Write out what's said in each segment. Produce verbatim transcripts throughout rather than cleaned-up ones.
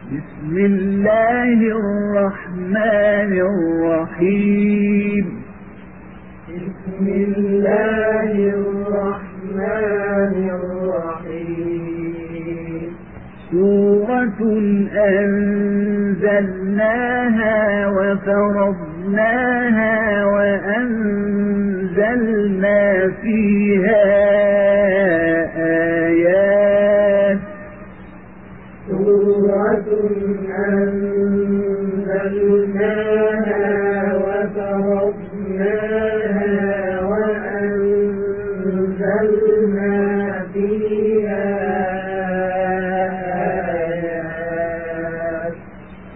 بسم الله الرحمن الرحيم بسم الله الرحمن الرحيم سورة أنزلناها وفرضناها وأنزلنا فيها آيات سورة أنزلناها وفرضناها وأنزلنا فيها آيات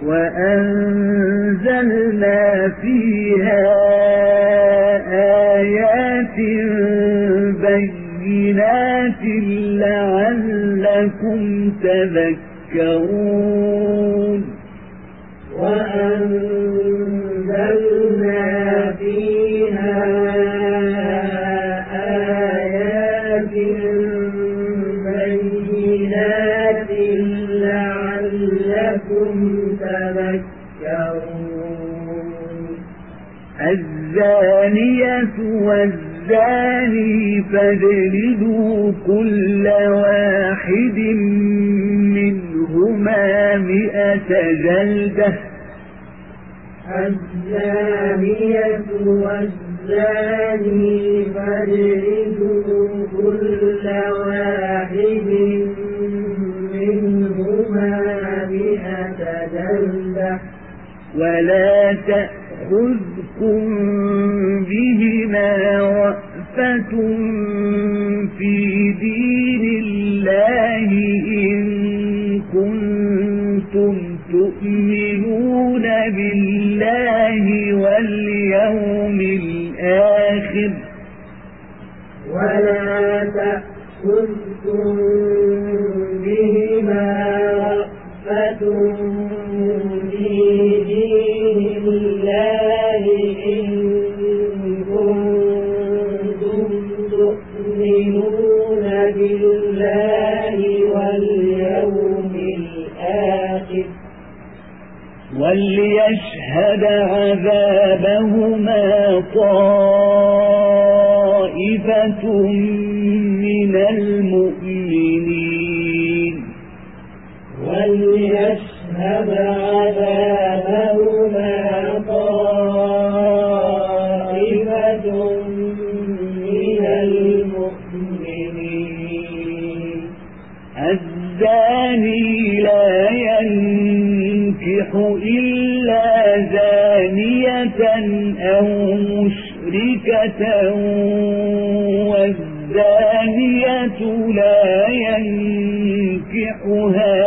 وأنزلنا فيها آيات بينات لعلكم تذكرون وأنزلنا فيها آيات بينات لعلكم تذكرون الزانية والزاني فاجلدوا كل واحد منهما مئة جلدة الزانية والزاني فاجلدوا كل واحد منهما مئة جلدة ولا تأخذكم بهما رأفة في دين الله إن كنتم تؤمنون بالله واليوم الآخر ولا تأخذكم بهما رأفة في دين الله إن كنتم تؤمنون بالله واليوم الآخر وليشهد عذابهما طائفة من المؤمنين وليشهد عذابهما طائفة من المؤمنين الزاني لا ينكح إلا زانية أو مشركة والزانية لا ينكحها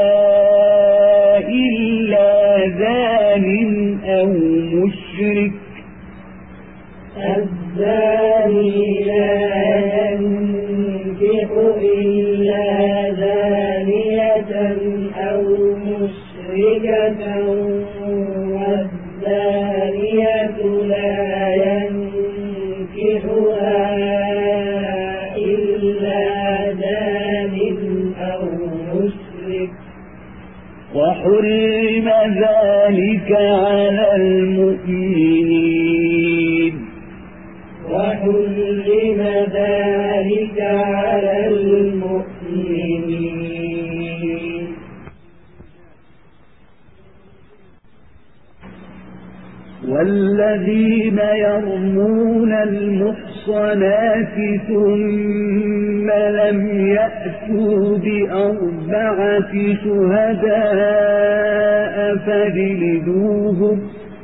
إلا زان أو مشرك الزاني لا ينكح إلا زانية أو مشركة والزانية لا ينكحها إلا زان أو مشرك وحرم ذلك على المؤمنين وحرم ذلك على المؤمنين والذين يرمون المحصنات ثم لم يأتوا بأربعة شهداء فاجلدوهم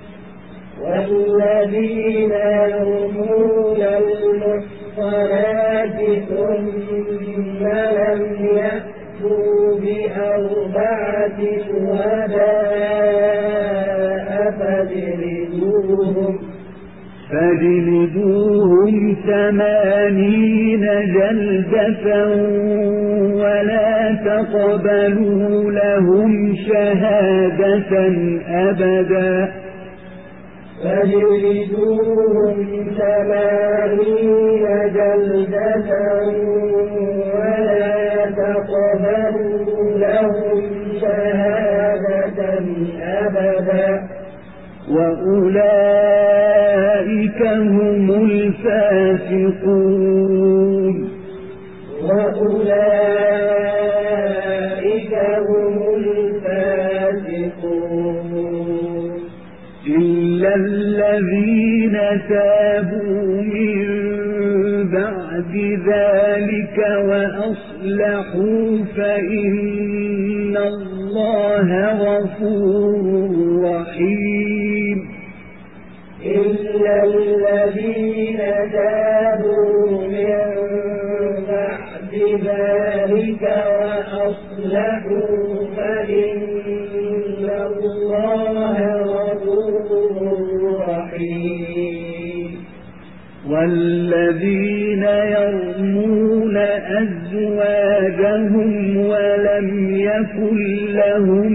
والذين يرمون المحصنات ثم لم يأتوا بأربعة شهداء فاجلدوهم فاجلدوهم ثمانين جلدة ولا تقبلوا لهم شهادة أبدا فاجلدوهم ثمانين جلدة ولا تقبلوا لهم شهادة أبدا وأولئك هم الفاسقون وأولئك هم الفاسقون إلا الذين تابوا من بعد ذلك وأصلحوا فإن الله غفور رحيم إلا الذين تابوا من بعد ذلك وأصلحوا فإن الله غفور رحيم والذين يرمون أزواجهم ولم يكن لهم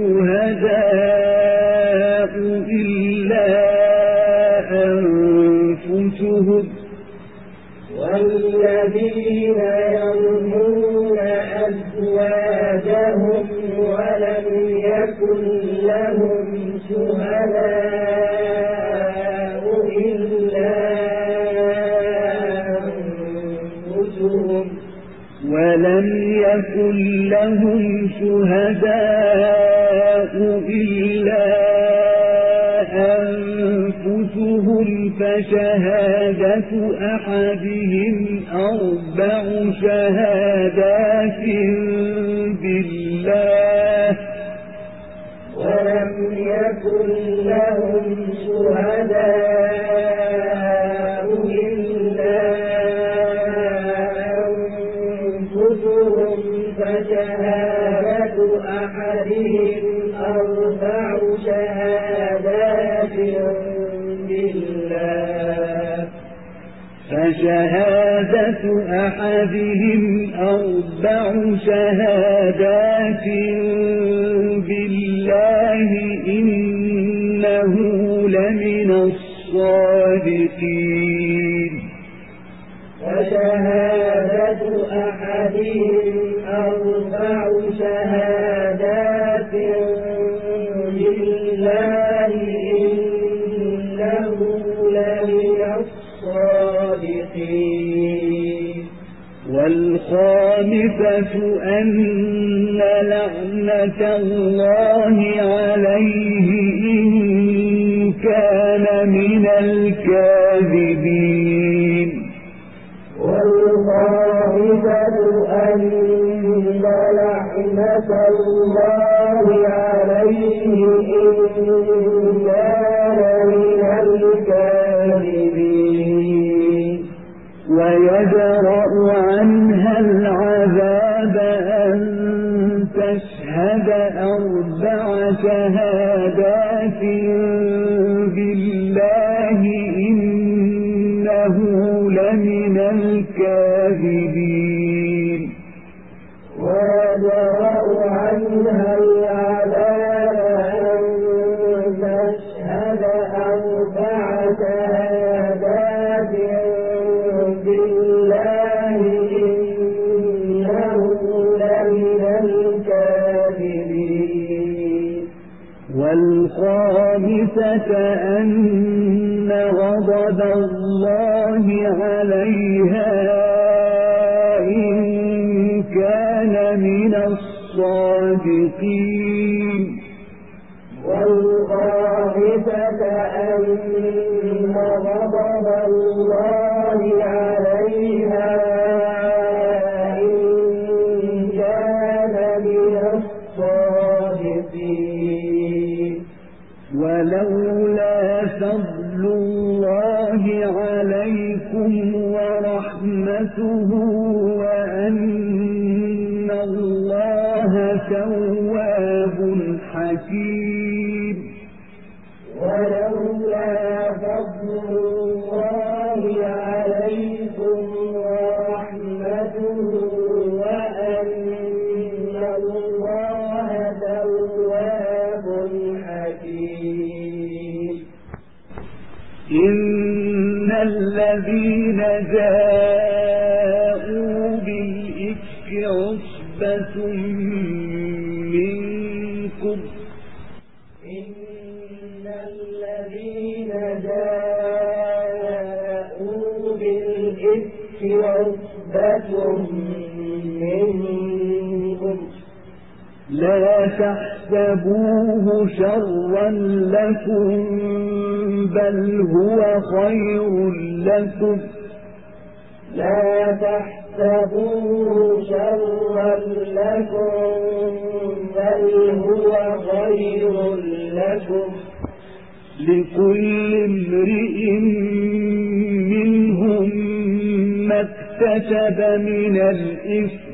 شهداء إلا أنفسهم والذين يرمون أزواجهم ولم يكن لهم شهداء إلا أنفسهم ولم يكن لهم شهداء إلا أنفسهم فشهادة أحدهم أربع شهادات بالله ولم يكن لهم شهداء إلا أنفسهم فشهادة أحدهم أربع شهادات بالله فشهادة أحدهم أربع شهادات بالله إنه لمن الصادقين فشهادة أحدهم أربع شهادات بالله إنه لمن الصادقين والخامسة أن لعنة الله عليه إن كان من الكاذبين والخامسة أن لعنة الله عليه إن كان من الكاذبين ويدرأ عنها العذاب أن تشهد أربع شهادات بالله إنه لمن الكاذبين ويدرأ عنها العذاب أن تشهد أربع شهادات بالله إنه لمن الكاذبين والخامسة أن غضب الله عليها إن كان من الصادقين والخامسة أن غضب الله عليها إن كان من الصادقين ولولا فضل الله عليكم ورحمته وأن الله تواب حكيم ولولا فضل الله عليكم ورحمته وأن الله تواب حكيم إن الذين جاءوا بالإفك عصبة منكم ولا تحسبوه شرا لكم بل هو خير لكم لا تحسبوه شرا لكم بل هو خير لكم لكل امرئ منهم ما اكتسب من الإثم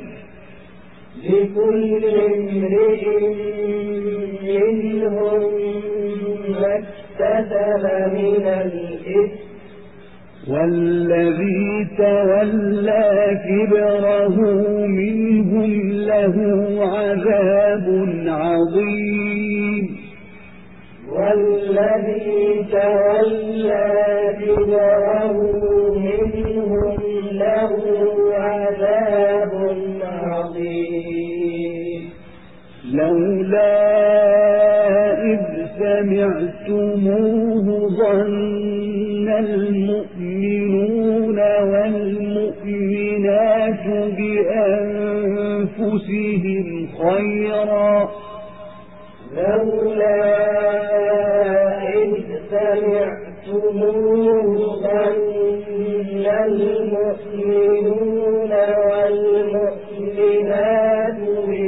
لكل امرئ منهم ما اكتسب من الإثم والذي تولى كبره منهم له عذاب عظيم والذي تولى كبره منهم له عذاب عظيم لولا إذ سمعتموه ظن المؤمنون والمؤمنات بأنفسهم خيرا لولا إذ سمعتموه ظن المؤمنون والمؤمنات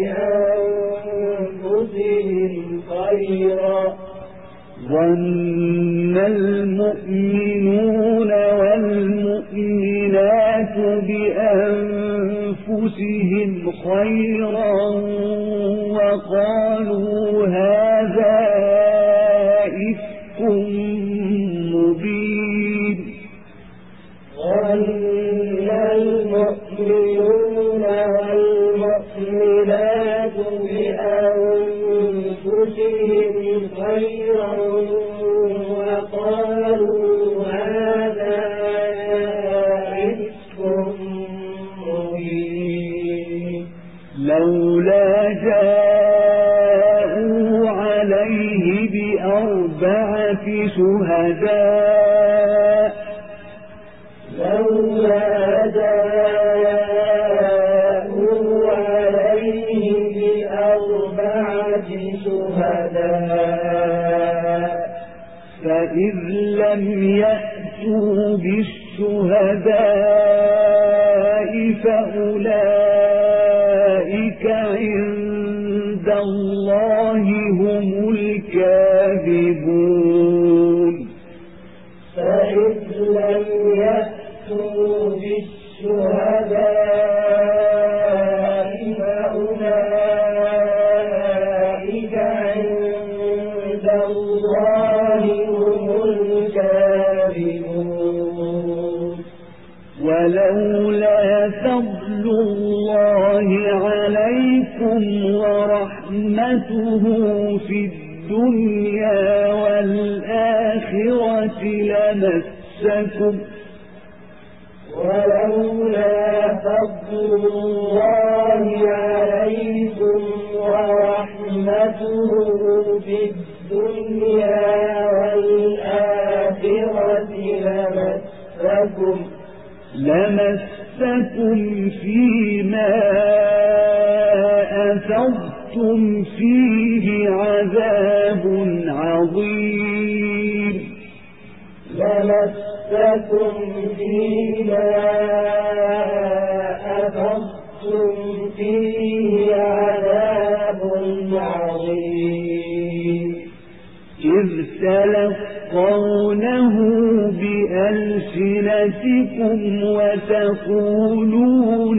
بأنفسهم خيرا ظن المؤمنون والمؤمنات بأنفسهم خيرا وقالوا هذا إفك مبين ظن المؤمنون والمؤمنات بأنفسهم خيرا وقالوا هذا إفك مبين لولا جاءوا عليه بأربعة شهداء لولا جاءوا عليه بأربعة شهداء فإذ لم يأتوا بالشهداء فأولئك عند الله هم الكاذبون فإذ لم يأتوا بالشهداء فأولئك عند الله هم الكاذبون ولولا فضل الله عليكم ورحمته في الدنيا والآخرة لمسكم ولولا فضل الله عليكم ورحمته في الدنيا والآخرة لمسكم لمسكم فيما أفضتم فيه عذاب عظيم لمسكم فيما أفضتم فيه عذاب عظيم إذ تلقونه بألسنتكم وتقولون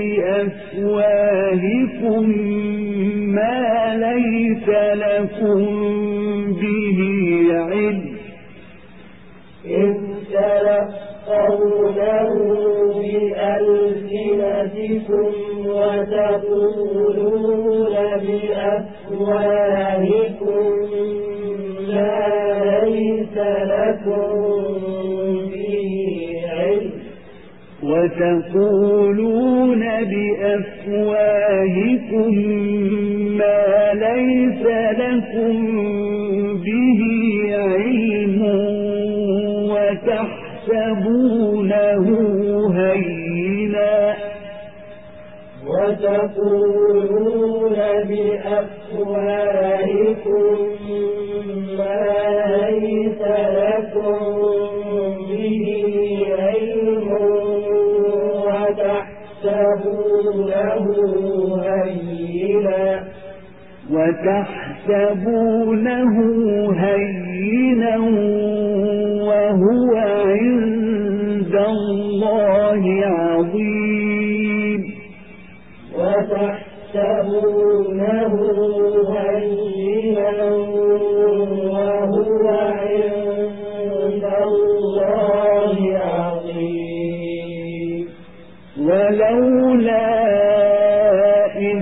بأفواهكم ما ليس لكم به علم إذ تلقونه بألسنتكم وتقولون بأفواهكم ما ليس لكم به علم وتقولون بأفواهكم ما ليس لكم به علم وتحسبونه هينا وتقولون بأفواهكم أولئكم ما ليس لكم به علم وتحسبونه هينا وتحسبونه هينا وهو عند الله عظيم وتحسبونه هينا وهو عند الله عظيم ولولا إذ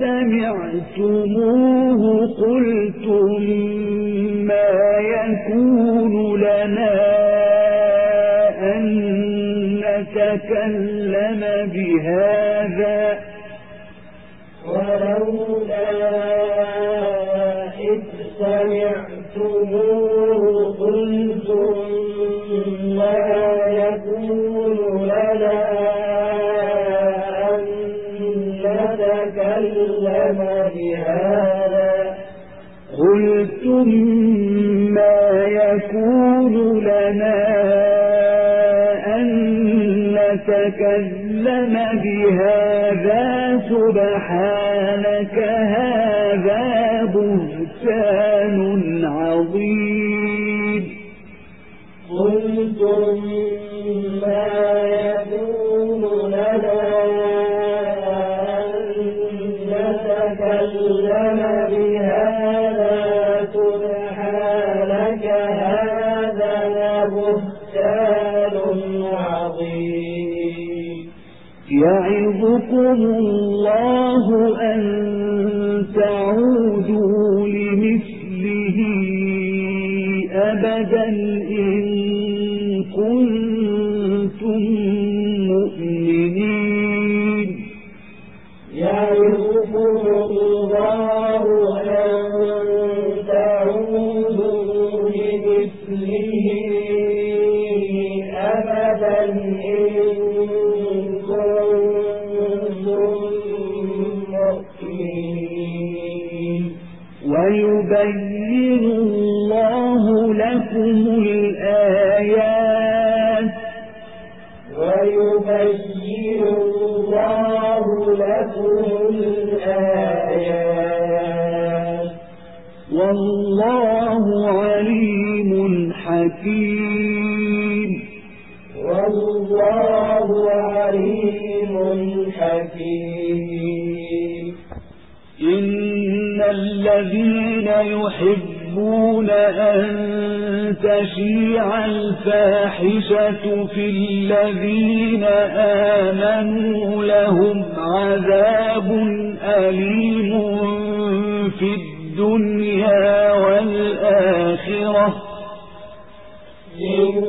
سمعتموه قلتم ما يكون لنا أن نتكلم بهذا ولولا إذ سمعتموه قلتم ما يكون لنا أن نتكلم بهذا قلتم ما يكون لنا أن نتكلم بهذا سبحانك هذا بهتان عظيم قلتم ما يكون لنا أن نتكلم بهذا سبحانك هذا بهتان عظيم يعظكم الله أن تعودوا لمثله أبدا إن كنتم مؤمنين يعظكم الله أن تعودوا لمثله أبدا إن كنتم مؤمنين ويبين الله لكم الآيات ويبين الله لكم الآيات والله عليم حكيم والله عليم حكيم إن الذين يحبون أن تشيع الفاحشة في الذين آمنوا لهم عذاب أليم في الدنيا والآخرة إن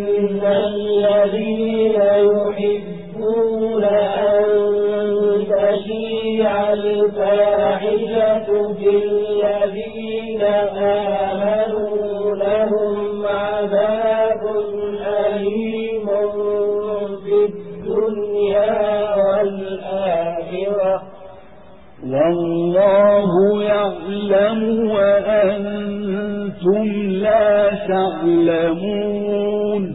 الذين يحبون أن تشيع الفاحشة في الذين آمنوا لهم عذاب أليم في الدنيا والآخرة والله يعلم وأنتم لا تعلمون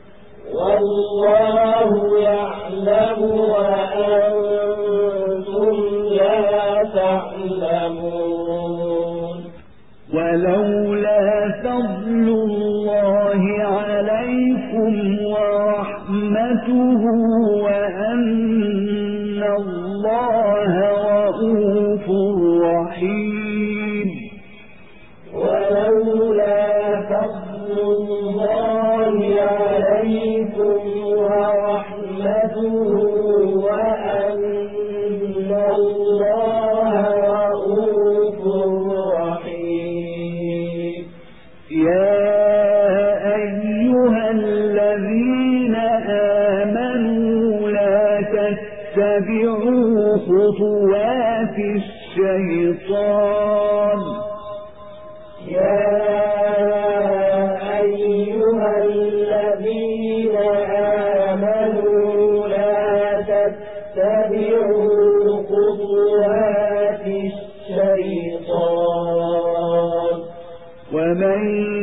والله يعلم وأنتم لا تعلمون ولولا فضل الله عليكم ورحمته وأن الله رؤوف رحيم ولولا فضل الله عليكم ورحمته وأن الله رؤوف رحيم يا أيها الذين آمنوا لا تتبعوا خطوات الشيطان يا أيها الذين آمنوا لا تتبعوا خطوات الشيطان ومن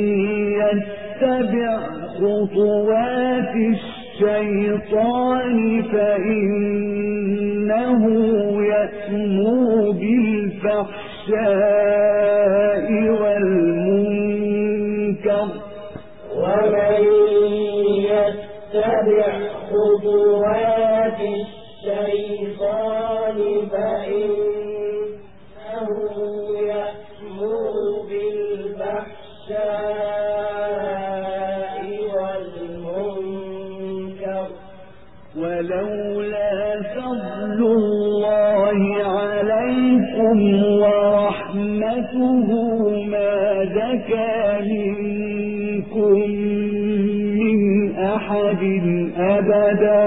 يتبع خطوات الشيطان فإنه يأمر بالفحشاء والمنكر ومن يتبع خطوات الشيطان فإنه يأمر بالفحشاء والمنكر ولولا فضل الله عليكم ورحمته ما زكى منكم من أحد أبدا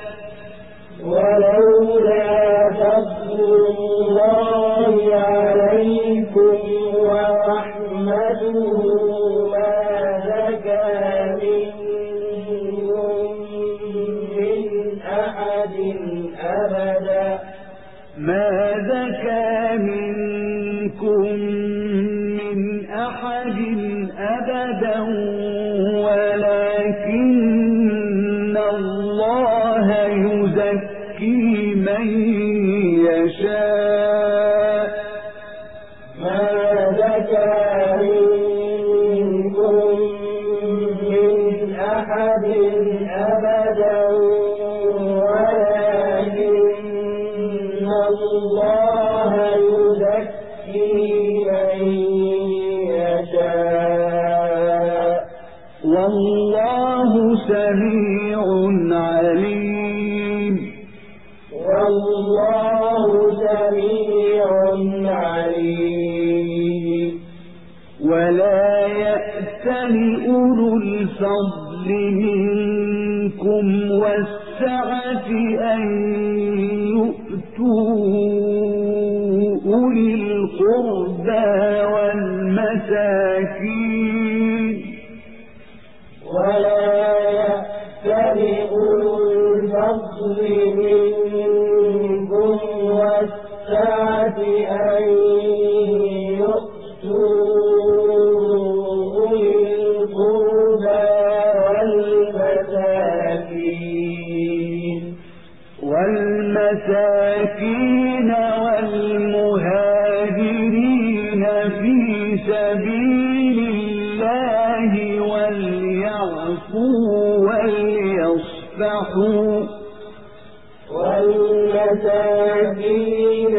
ولولا فضل الله عليكم ورحمته ما زكى منكم من أحد أبدا ما زكى منكم من أحد أبدا ولكن الله يزكي من يشاء ما زكى منكم من أحد أبدا ولكن الله يزكي من يشاء والله سميع عليم والله سميع عليم ولا يأتل أولو الفضل منكم والسعة أن يؤتوا أولي القربى والمساكين ولا يأتل أولو الفضل منكم والسعة أن يؤتوا أولي القربى والمساكين والمساكين والمهاجرين في سبيل الله وليعفوا وليصفحوا والمساكين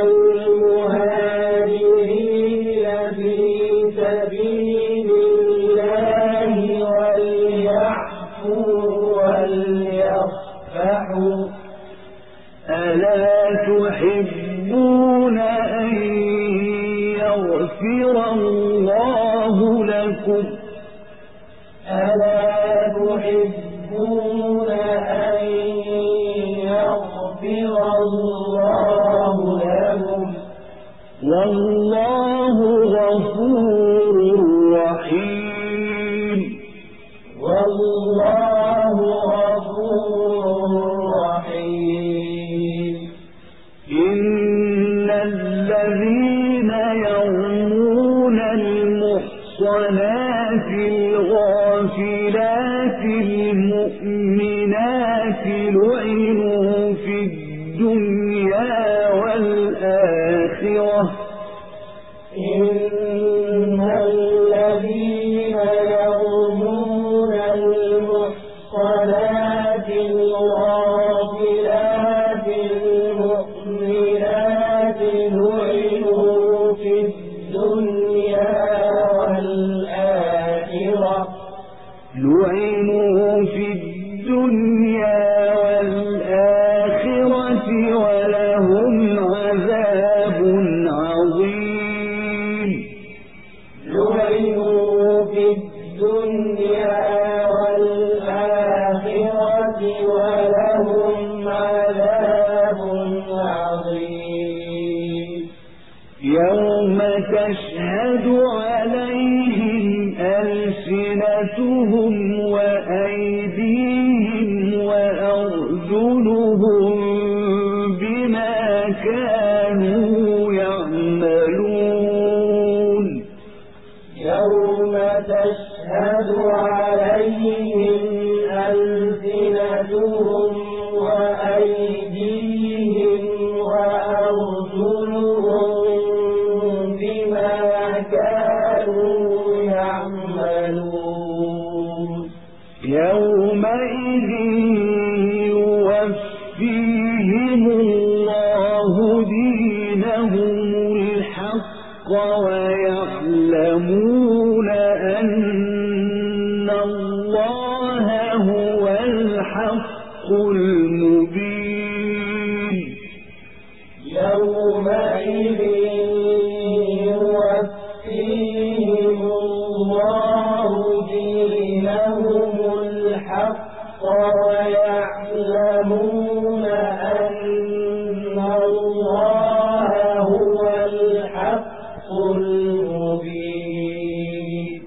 والمهاجرين في سبيل الله وليعفوا وليصفحوا ألا تحبون أن يغفر الله لكم ألا تحبون أن يغفر الله لكم والله غفور رحيم والله غفور رحيم إن الذين يرمون المحصنات الغافلات المؤمنات لعنوا في الدنيا والآخرة إن الذين يرمون المحصنات الغافلات المؤمنات لعنوا في الدنيا والآخرة لعنوا في الدنيا والآخرة ولهم عذاب عظيم لعنوا في الدنيا والآخرة ولهم عذاب عظيم يوم تشهد عليهم ألسنتهم وأيديهم وأرجلهم بما كانوا يعملون يوم تشهد عليهم ألسنتهم وأيديهم وأرجلهم بما كانوا يعملون يومئذ يوفيهم الله دينهم الحق ويعلمون أن الله هو الحق المبين يومئذ يوفيهم الله دينهم الحق ويعلمون أن الله هو الحق المبين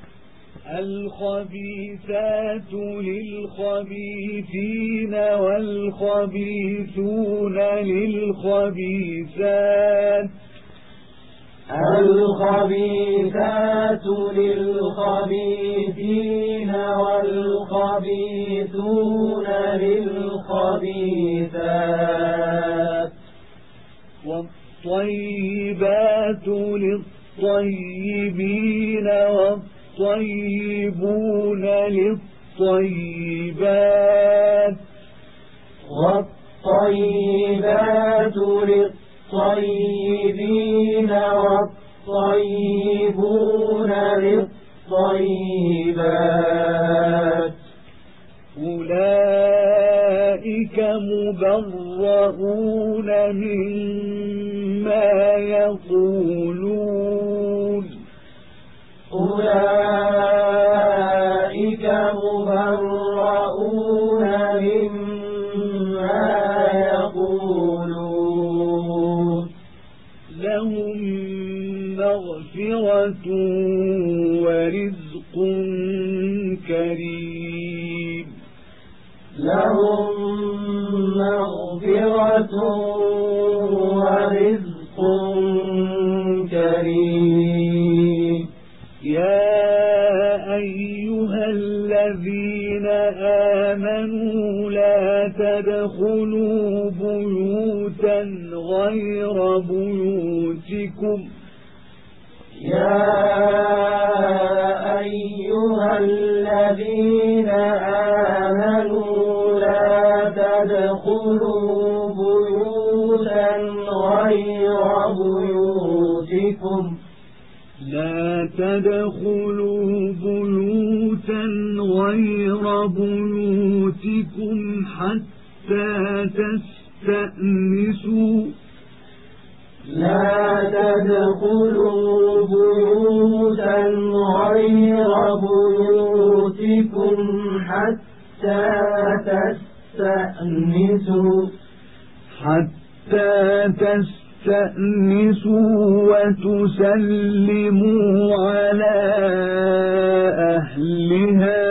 الخبيثات للخبيثين والخبيثون للخبيثات الخبيثات للخبيثين والخبيثون للخبيثات والطيبات للطيبين والطيبون للطيبات والطيبات للطيبين والطيبون للطيبات أولئك مبرؤون مما يقولون أولئك مبرؤون مما يقولون لهم مغفرة ورزق كريم لهم مغفرة ورزق كريم يا أيها الذين آمنوا لا تدخلوا بيوتا غير بيوتكم يا أيها الذين آمنوا لا تدخلوا بيوتا غير بيوتكم لا تدخلوا بيوتا غير بيوتكم حتى تستأنسوا لا تدخلوا بيوتا غير بيوتكم حتى تستأنسوا حتى تستأنسوا وتسلموا على أهلها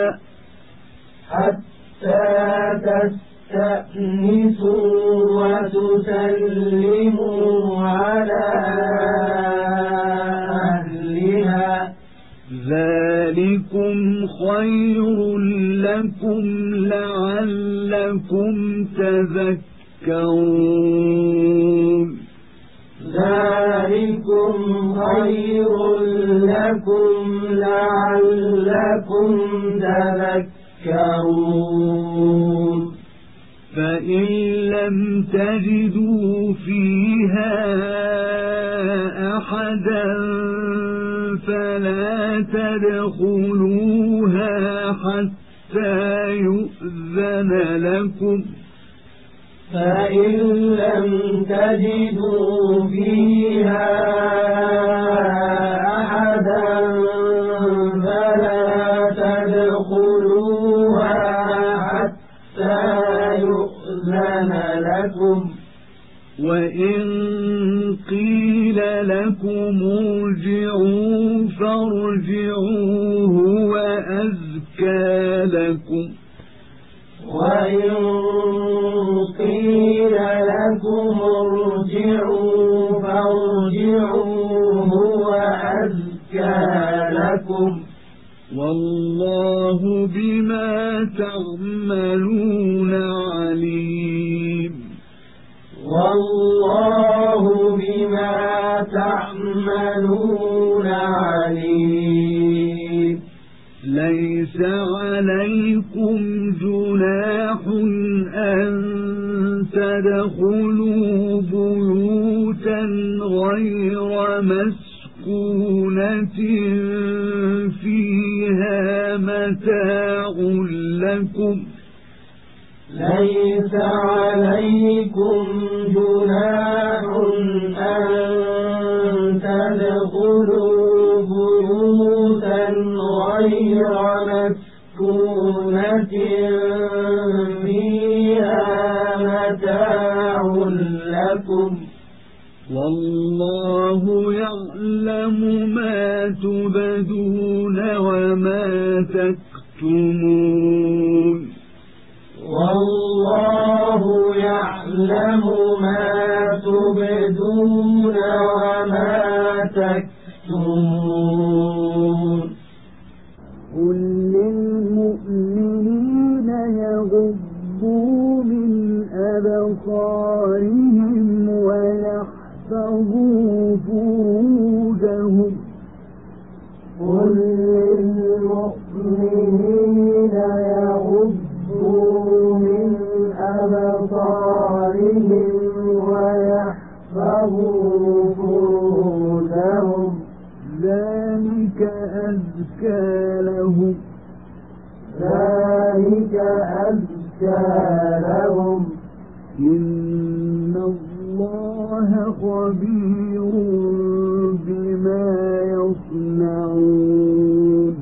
حتى تستأنسوا وتسلموا على أهلها ذلكم خير لكم لعلكم تذكرون ذلكم خير لكم لعلكم تذكرون فإن لم تجدوا فيها أحدا فلا تدخلوها حتى يؤذن لكم فإن لم تجدوا فيها أحدا فلا تدخلوها حتى يؤذن لكم وإن قيل لكم ارجعوا فارجعوا هو أزكى لكم وإن قيل لكم ارجعوا فارجعوا هو أزكى لكم تعملون عليم والله بما تعملون عليم ليس عليكم جناح أن تدخلوا بيوتا غير مسكونة فيها متاع لكم ليس عليكم جناح أن تدخلوا بيوتا غير مسكونة فيها متاع لكم والله يعلم ما تبدون وما تكتمون والله يعلم ما تبدون وما تكتمون قل للمؤمنين يغضوا من أبصارهم ويحفظوا فروجهم قل للمؤمنين يغضوا من أبصارهم ويحفظوا فروجهم ذلك أزكى لهم ذلك أزكى لهم إن الله خبير بما يصنعون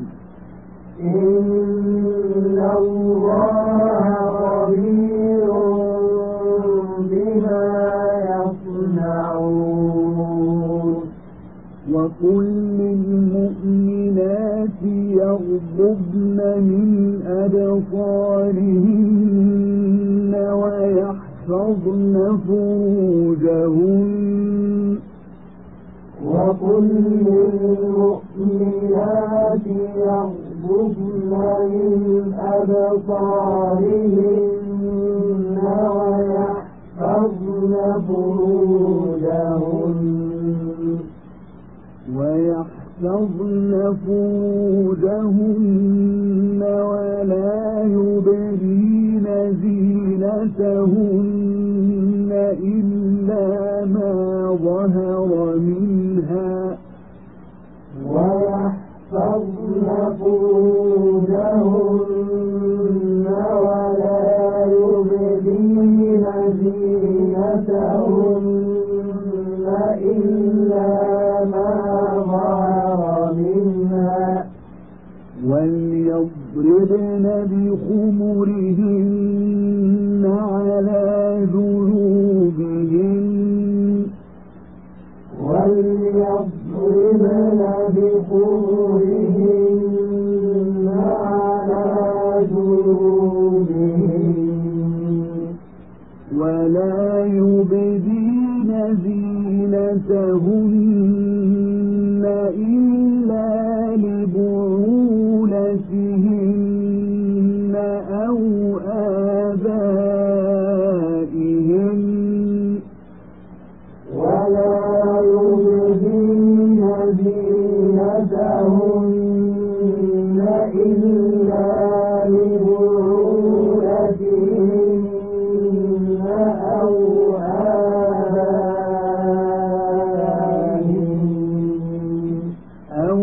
إن الله خبير بما يصنعون وقل للمؤمنات يغضبن من أبصارهن ويحفظن فروجهن وقل للمؤمنات يغضبن من أبصارهن ويحفظن فروجهن ويحفظن فروجهن ولا يبدين زينتهن إلا ما ظهر منها ويحفظن فروجهن ولا يبدين زينتهن إلا ما ظهر منها وليضربن بخمرهن على جنوبهن وليضربن بخمرهن على جنوبهن ولا يبدين زينتهن إلا لبعولتهن أو آبائهن ولا يبدين زينتهن إلا لبعولتهن أو آبائهن أو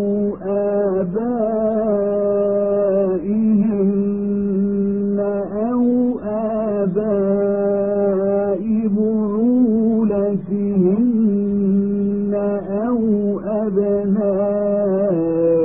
آبائهن أو آباء بعولتهن أو أبنائهن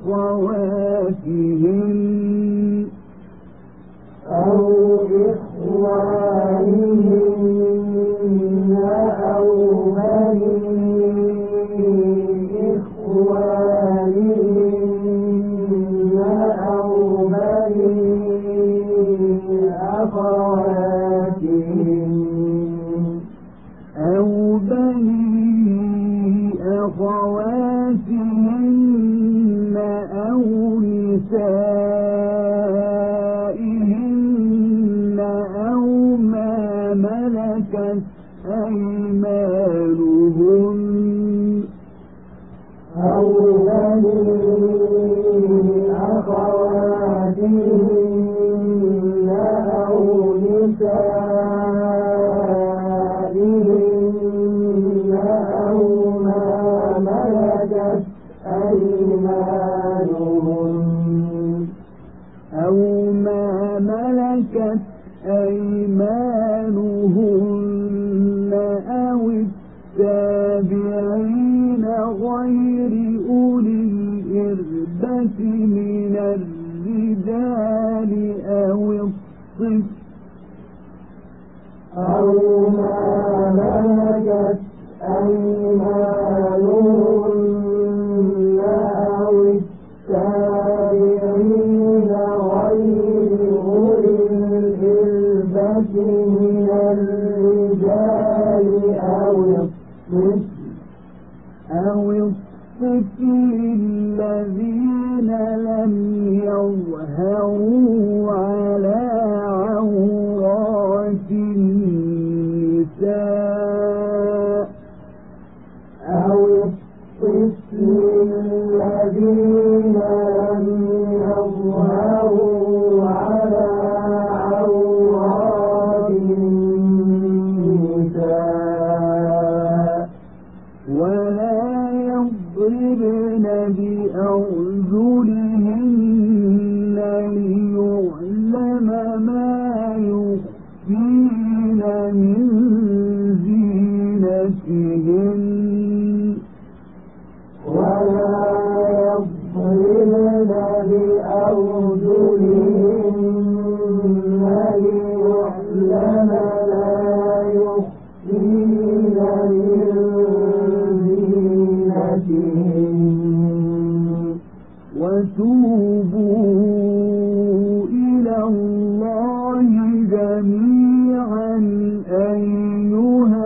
أخواتهن أو إخوانهن أو بني إخوانهن أو بني أخواتهن أو بني أخواتهن أو نسائهن أو ما ملكت أيمانهن أو بني أخواتهن أو نسائهن أو ما ملكت أيمانهن أو ما ملكت أيمانهن أو التابعين غير أولي الإربة من الرجال أو الطفل أو ما ملكت أيمانهن أو التابعين غير أولي الإربة من الرجال أو الطفل أو الطفل الذين لم يظهروا على عورات النساء أو الطفل الذين لم يظهروا على عورات النساء ولا يضربن بأرجلهن ليعلم ما يخفين من زينتهن ولا يضربن بأرجلهن ليعلم ما يخفين من زينتهن وتوبوا إلى الله جميعا أيها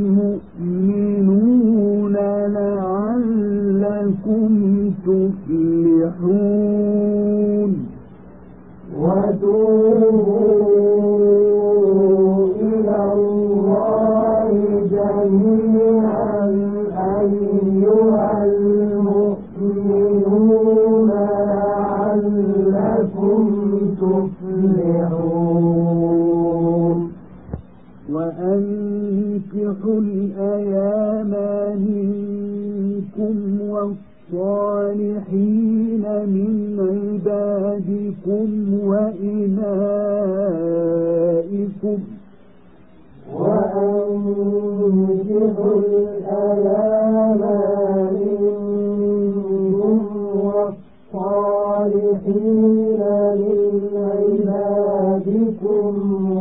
المؤمنون لعلكم تفلحون وتوبوا إلى الله جميعا أيها المؤمنون لعلكم تفلحون وأنكحوا الأيام منكم والصالحين من عبادكم وإمائكم وأنكحوا الأيام منكم والصالحين من عبادكم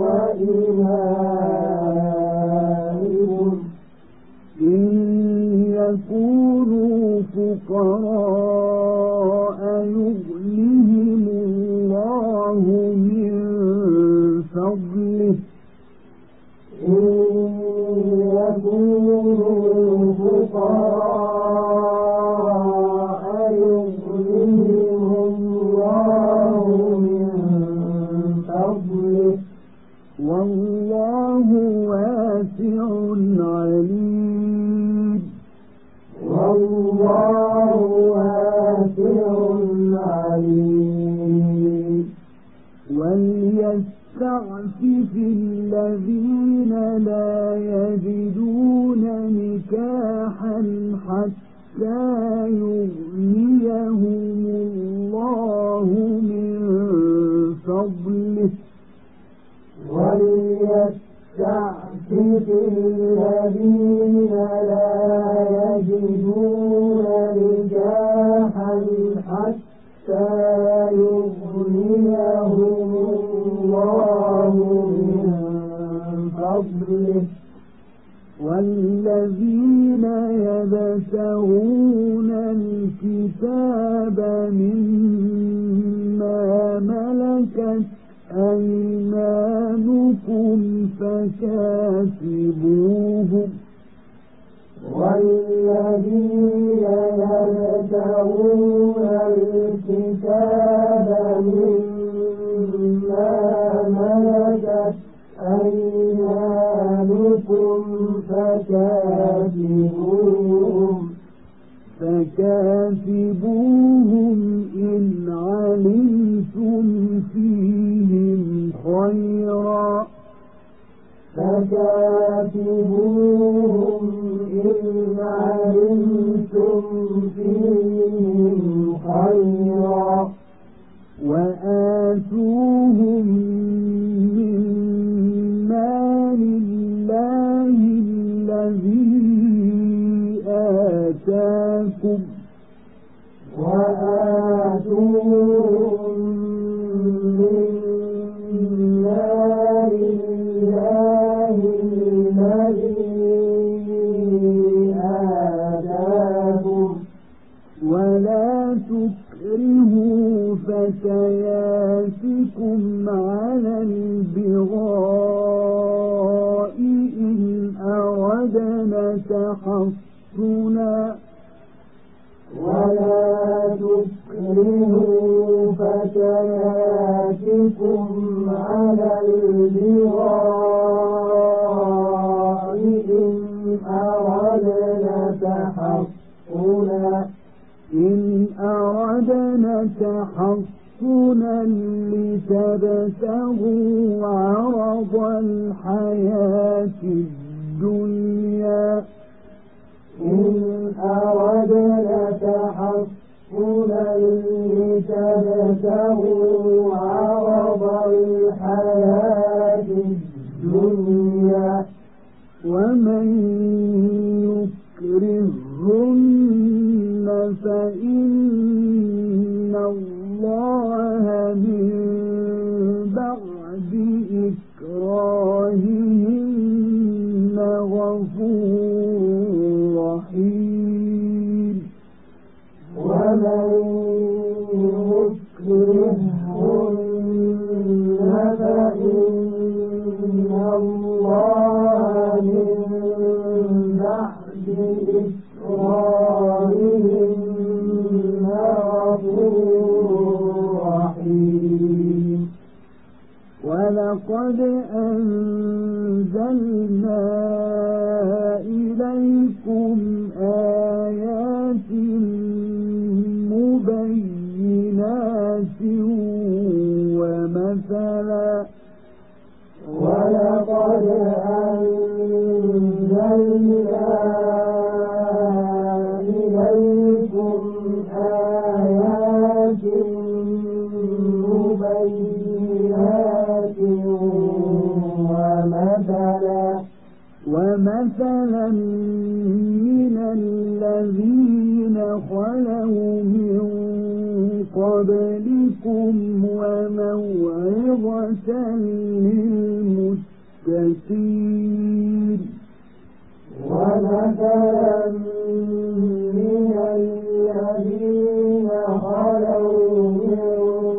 وإمائكم إن يكونوا فقراء يغنهم الله من فضله إن يكونوا فقراء يغنهم الله من فضله والله واسع عليم والله واسع عليم وليستعفف الذين لا يجدون نكاحا حتى يغنيهم الله من فضله وليستعفف الذين لا يجدون نكاحا حتى يغنيهم الله من فضله والذين يبتغون الكتاب مما ملكت أيمانكم فكاتبوهم والذين يبتغون الكتاب مما ملكت أيمانكم فكاتبوهم فكاتبوهم إن علمتم فيهم خيرا فكاتبوهم إن علمتم فيهم خيرا وآتوهم من مال الله الذي آتاكم وآتوهم من مال الله الذي آتاكم ولا تكرهوا فتياتكم على البغاء إن أردنا تحصنا ولا تكرهوا فتياتكم على البغاء إن أردنا تحصنا إن أردنا تحصنا لتبتغوا عرض الحياة الدنيا إن أردنا تحصنا لتبتغوا عرض الحياة الدنيا ومن يكرهن فإن الله من بعد إكراههن غفور رحيم ومن يكرههن فإن الله من بعد إكراههن غفور رحيم ولقد أنزلنا إليكم آيات مبينات ومثلا ولقد أنزلنا إليكم آيات مبينات ومثلا ومثلا من الذين خلوا من قبلكم وموعظة للمتقين ومثلا من الذين خلوا من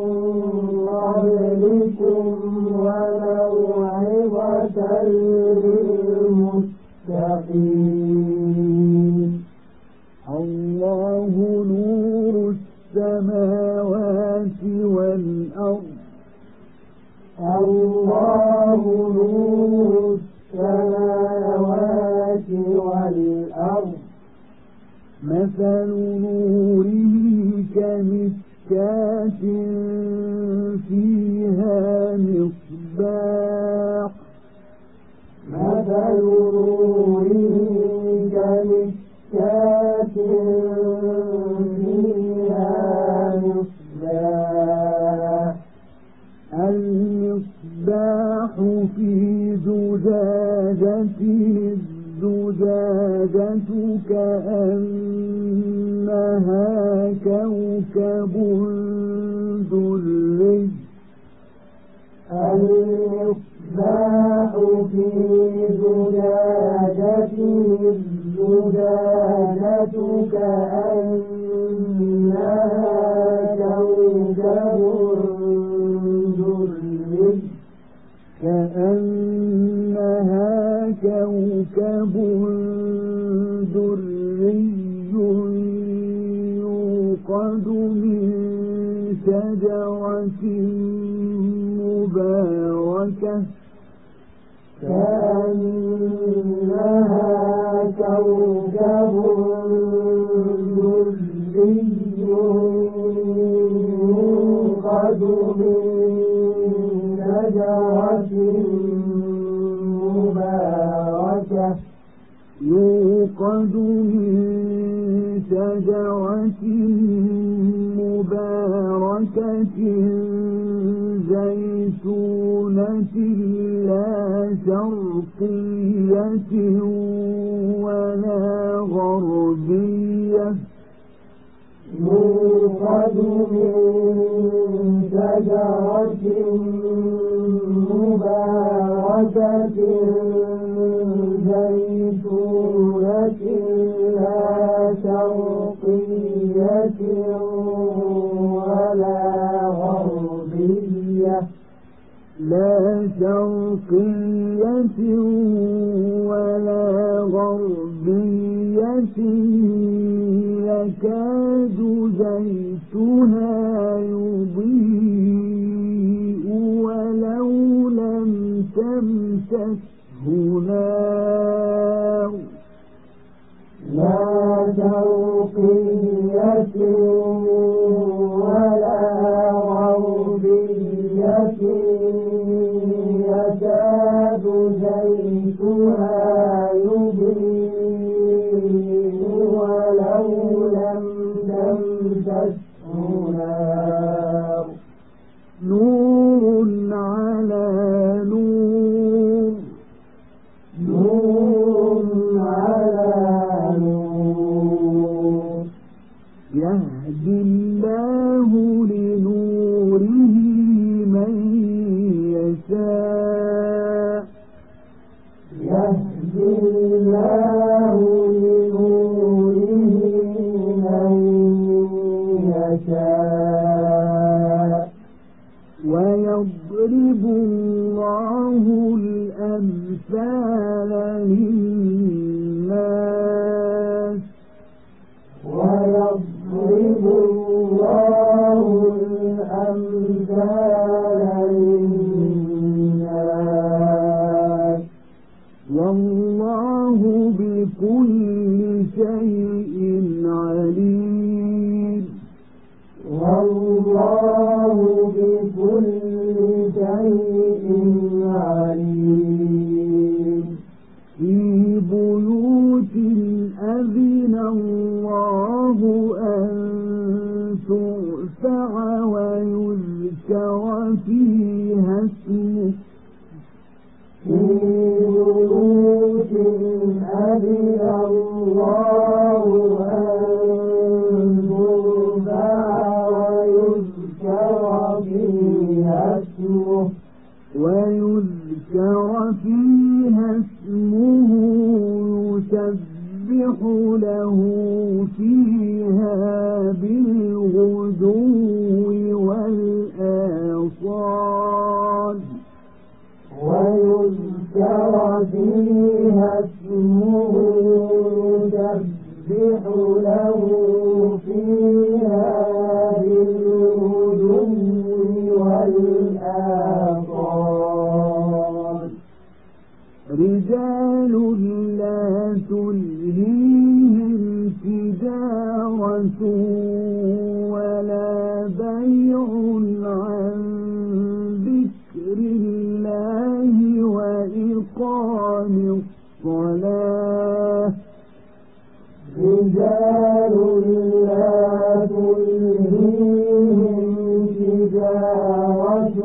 قبلكم وموعظة للمتقين الله نور السماوات والأرض الله نور السماوات والأرض مثل نوره كمشكاة فيها مصباح مثل نوره كمشكاة فيها مصباح المصباح في زجاجة الزجاجة كأنها كوكب دري المصباح في زجاجة الزجاجة كأنها كوكب دري كأنها كوكب دري يوقد من شجرة مباركة كأنها كوكب دري يوقد من شجرة مباركة يوقد من شجرة مباركة زيتونة لا شرقية ولا غربية يوقد من شجرة مباركة زيتونة لا شرقية ولا غربية لا شرقية ولا غربية يكاد زيتها يضيء ولو لم تمسسه نار لا شرقية ولا غربية يكاد زيتها يضيء ولو لم تمسسه نار نور على نور نور على نور يهدي الله لنوره من يشاء يهدي الله لنوره من يشاء ويضرب الله الأمثال للناس ويضرب الله الأمثال للناس والله بكل شيء عليم والله بكل شيء عليم في بيوت أذن الله أن ترفع ويذكر فيها اسمه في بيوت أذن الله أن ترفع ويذكر فيها اسمه ويذكر فيها اسمه يسبح له فيها بالغدو والآصال ويذكر فيها اسمه يسبح له فيها بالغدو والآصال رجال لا تلهيهم تجارة ولا بيع عن ذكر الله وإقام الصلاة رجال لا تلهيهم تجارة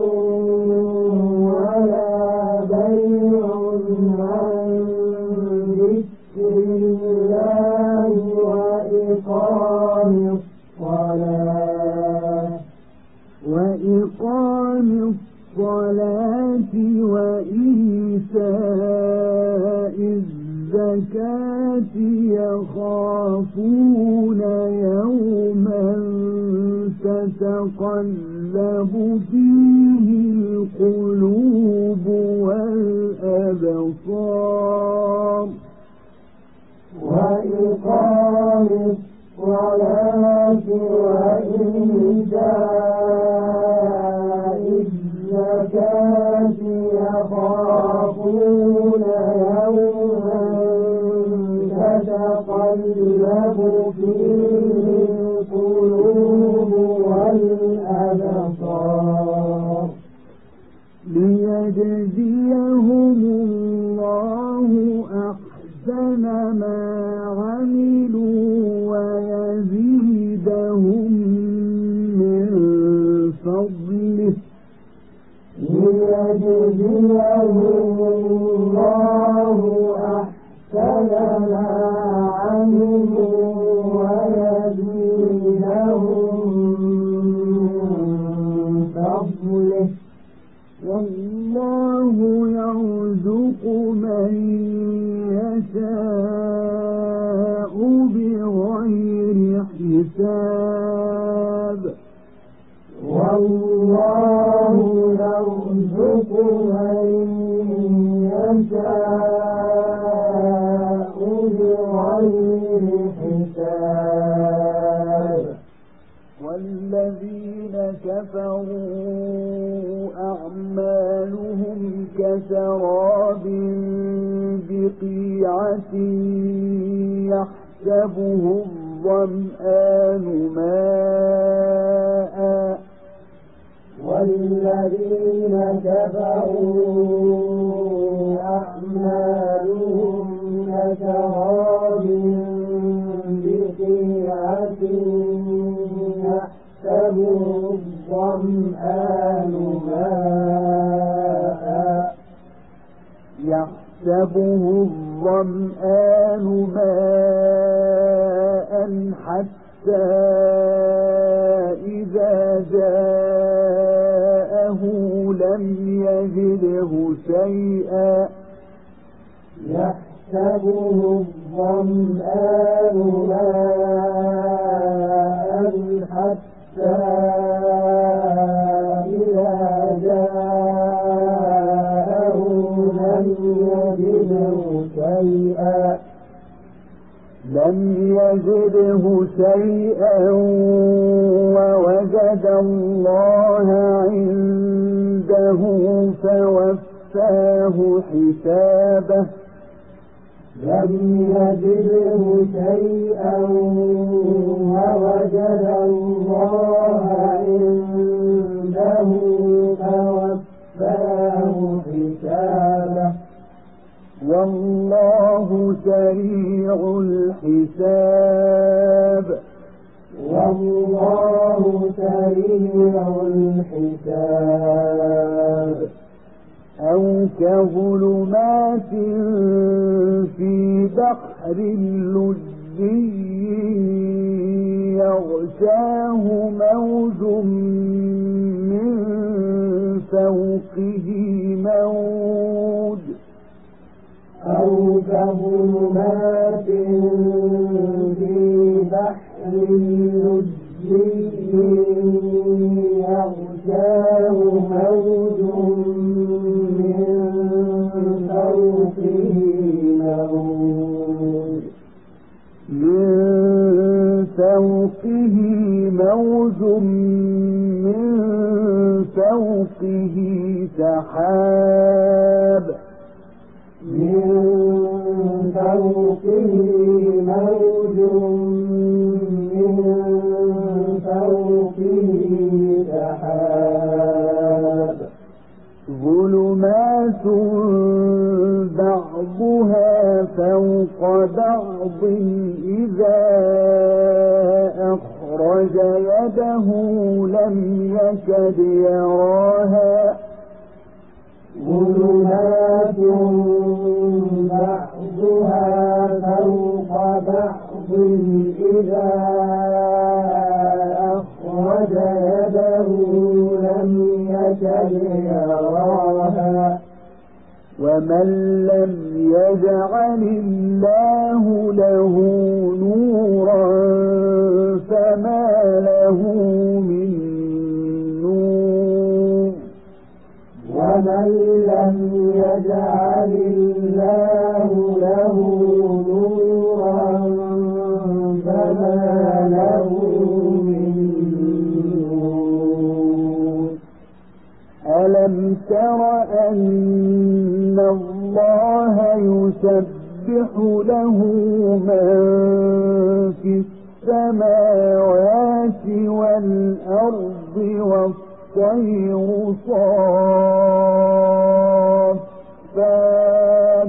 ولا بيع عن ذكر الله وإقام الصلاة وإقام الصلاة وإيتاء الزكاة يخافون يوما تتقلب فيه القلوب والأبصار وإقام الصلاة وإيتاء الزكاة يخافون يوما تتقلب فيه القلوب والأبصار ليجزيهم الله أحسن ما عملوا ويزيدهم من فضله ليجزيهم الله أحسن ما عملوا ويزيدهم من فضله والله يرزق من يشاء بغير حساب والله يرزق من يشاء بغير حساب والذين كفروا أعمالهم كسراب بقيعة يحسبه الظمآن ماء والذين كفروا أعمالهم كسراب بقيعة يحسبه الظمآن ماء يحسبه الظمآن ماء حتى إذا جاءه لم يجده شيئا يحسبه الظمآن ماء حتى إذا جاءه لم يجده شيئا لم يجده شيئا ووجد الله عنده فوفاه حسابه لم يجده شيئا ووجد الله عنده فوفاه حسابه والله سريع الحساب والله سريع الحساب أو كظلمات في بحر لجي يغشاه موج من فوقه موج أو كظلمات في بحر لجي يغشاه موج من فوقه موج من فوقه موج من فوقه سحاب من فوقه موج من فوقه سحاب ظلمات بعضها فوق بعض إذا أخرج يده لم يكد يراها ظلمات بعضها فوق بعض إذا أخرج يده لم يكد يكد يراها ومن لم يجعل الله له نورا فما له من نور ومن لم يجعل الله له نورا فما له من نور ألم تر أن الله يسبح له من في السماوات والأرض والطير صافات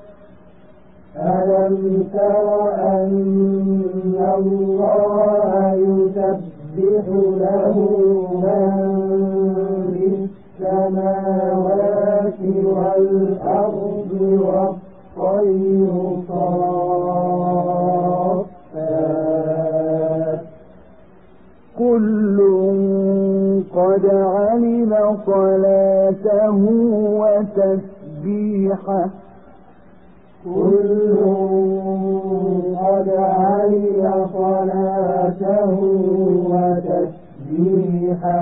ألم تر أن الله يسبح له من في السماوات والأرض والطير صافات كل قد علم صلاته وتسبيحه كل قد علم صلاته وتسبيحه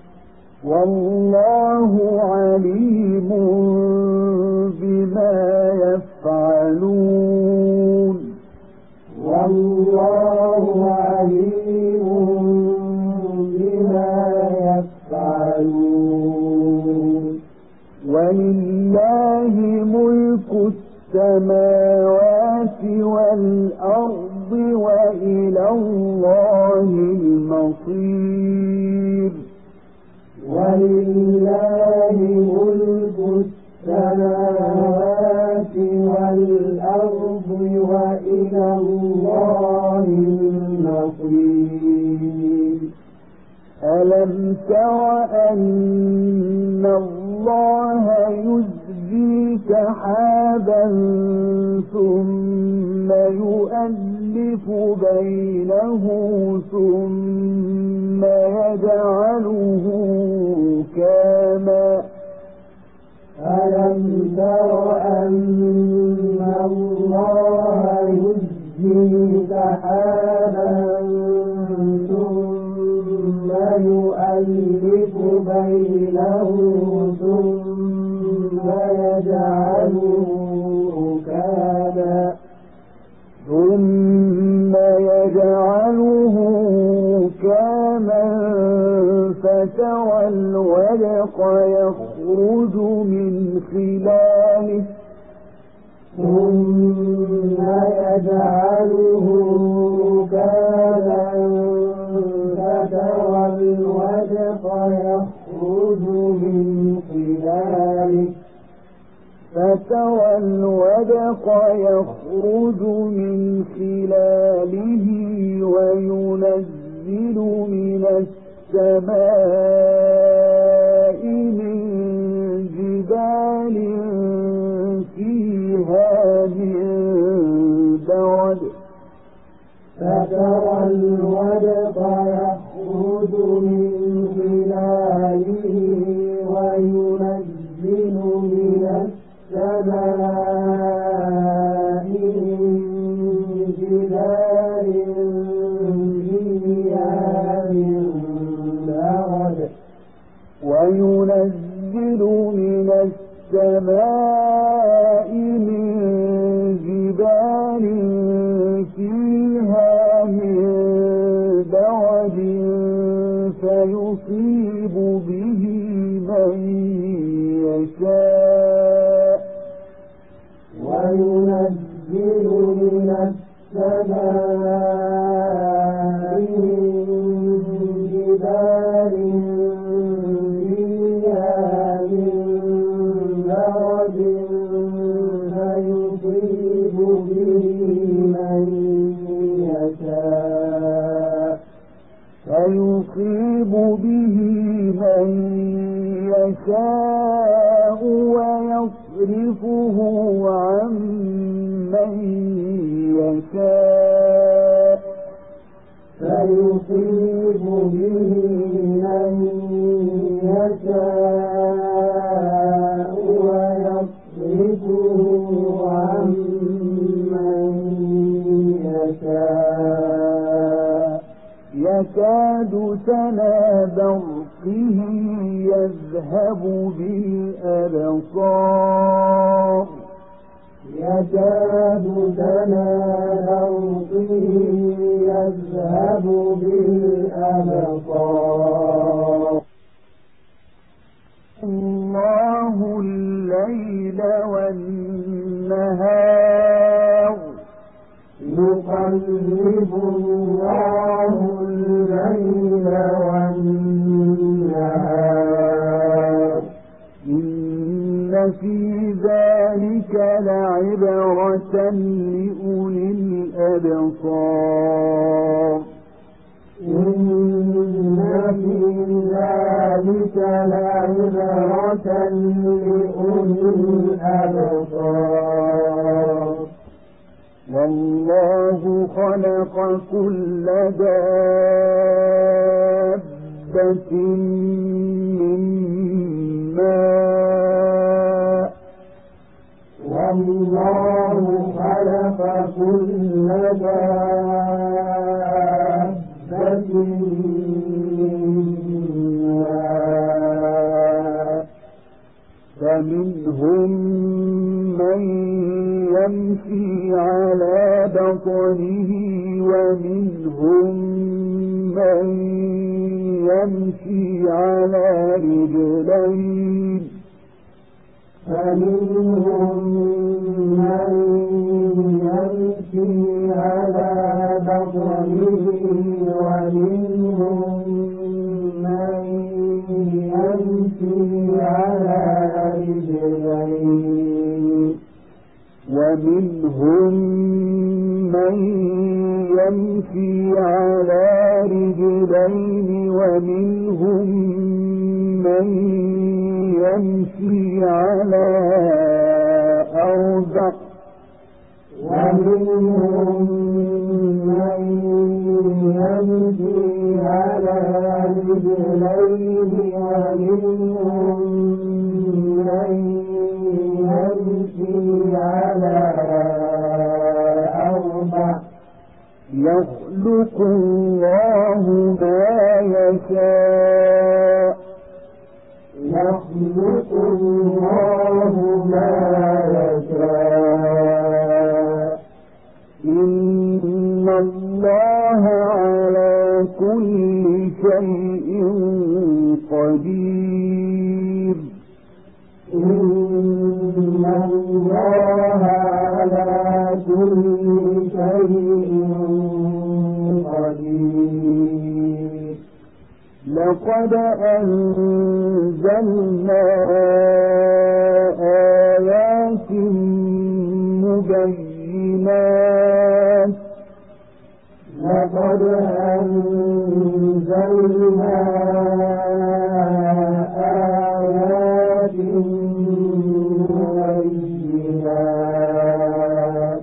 والله عليم بما يفعلون والله عليم بما يفعلون ولله ملك السماوات والأرض وإلى الله المصير ولله ملك السماوات والأرض وإلى الله المصير ألم تر أن الله يزجي سحابا ثم يؤلف بينه ثم يجعله ركاما ألم تر أن الله يزجي سحابا ثم يؤلف بينه ثم يجعله ركاما ثم يجعله ركاما فترى الودق يخرج من خلاله ثم يجعله ركاما فترى الودق يخرج من خلاله فترى الودق يخرج من خلاله وينزل من السماء من جبال فيها من برد فترى الودق يخرج من خلاله وينزل من السماء من جبال فيها من برد وينزل من السماء من جبال فيها من برد فيصيب به من يشاء وينزل من السماء من جبال فيها من برد فيصيب به من يشاء فيصيب به من يشاء ويصرفه عن من يشاء فيصيب به من يشاء يكاد سنا برقه يذهب بالأبصار يكاد سنا برقه يذهب بالأبصار الله الليل والنهار يقلب الله الليل والنهار إن في ذلك لعبرة لأولي الأبصار إن في ذلك لعبرة لأولي الأبصار والله خلق كل دابة من ماء والله خلق كل دابة من ماء فمنهم من يمشي على بطنه ومنهم من يمشي على رجلين فمنهم من يمشي على بطنه ومنهم من يمشي على رجلين ومنهم من يمشي على رجلين ومنهم من يمشي على أربع ومنهم من يمشي على رجلين ومنهم من يمشي على أربع يخلق الله ما يشاء يخلق الله ما يشاء إن الله على كل شيء قدير إن الله على كل شيء قدير لقد أنزلنا آيات مبينات لقد أنزلنا آيات مبينات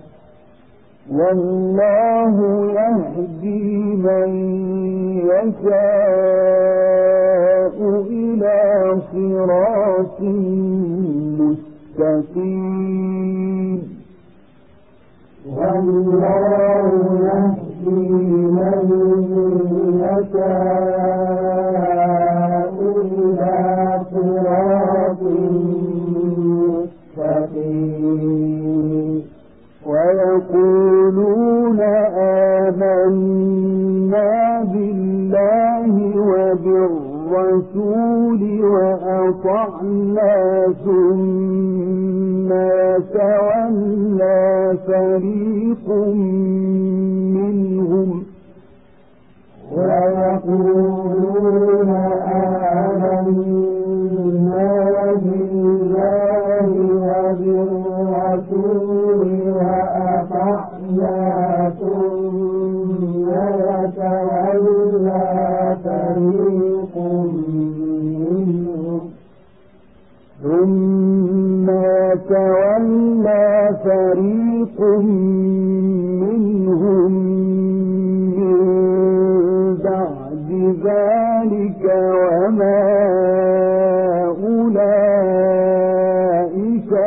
والله يهدي من يشاء إلى صراط مستقيم والله يهدي من يشاء إلى صراط مستقيم ويقولون آمنا بالله وبالرسول وأطعنا ثم تولى فريق منهم ويقولون آمنا بالله وبالرسول وأطعنا ثم يتولى فريق منهم ثم يتولى فريق منهم من بعد ذلك وما أولئك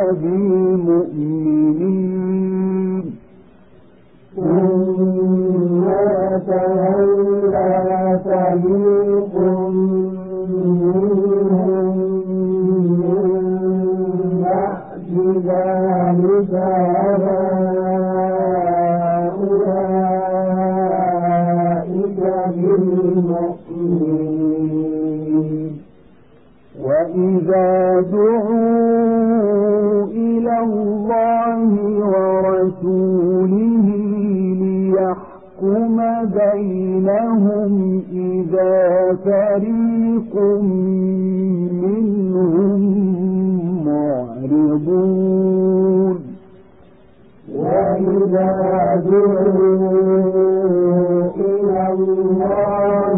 بالمؤمنين ثم يتولى فريق منهم من بعد ذلك أولئك بالمؤمنين. وإذا دعوا إلى الله ورسوله ليحكم بينهم إذا فريق منهم معرضون. وإذا دعوا إلى الله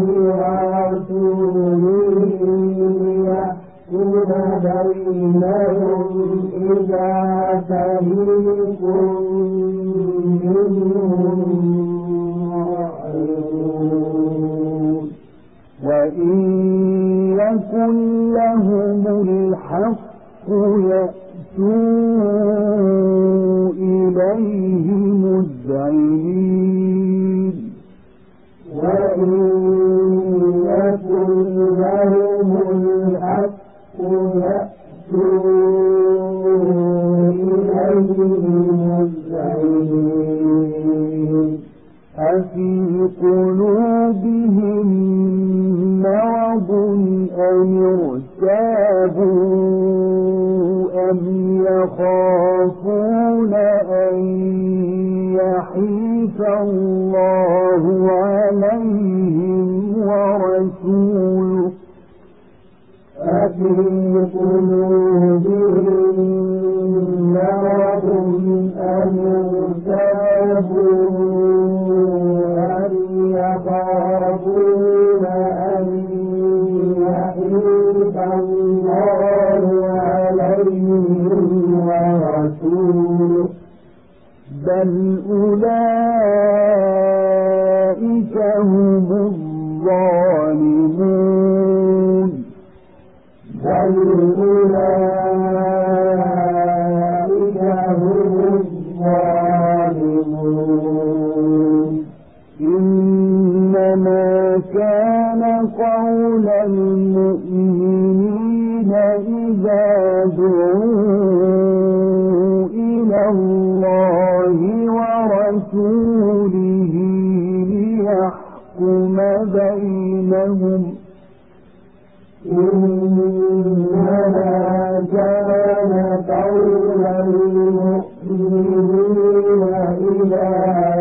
ورسوله ليحكم بينهم إذا فريق منهم معرضون. وإن يكن لهم الحق يأتوا إليه مذعنين. وإن يكن لهم الحق يأتوا إليه مذعنين. أفي قلوبهم مرض أم ارتابوا أم يخافون أن يحيف الله عليهم ورسوله. أفي قلوبهم مرض أم ارتابوا أم يخافون أن يحيف الله عليهم ورسوله. بل أولئك هم الظالمون. بل أولئك هم الظالمون. إنما كان قول المؤمنين إذا دعوا إلى الله ورسوله ليحكم بينهم إنما كان قول المؤمنين إذا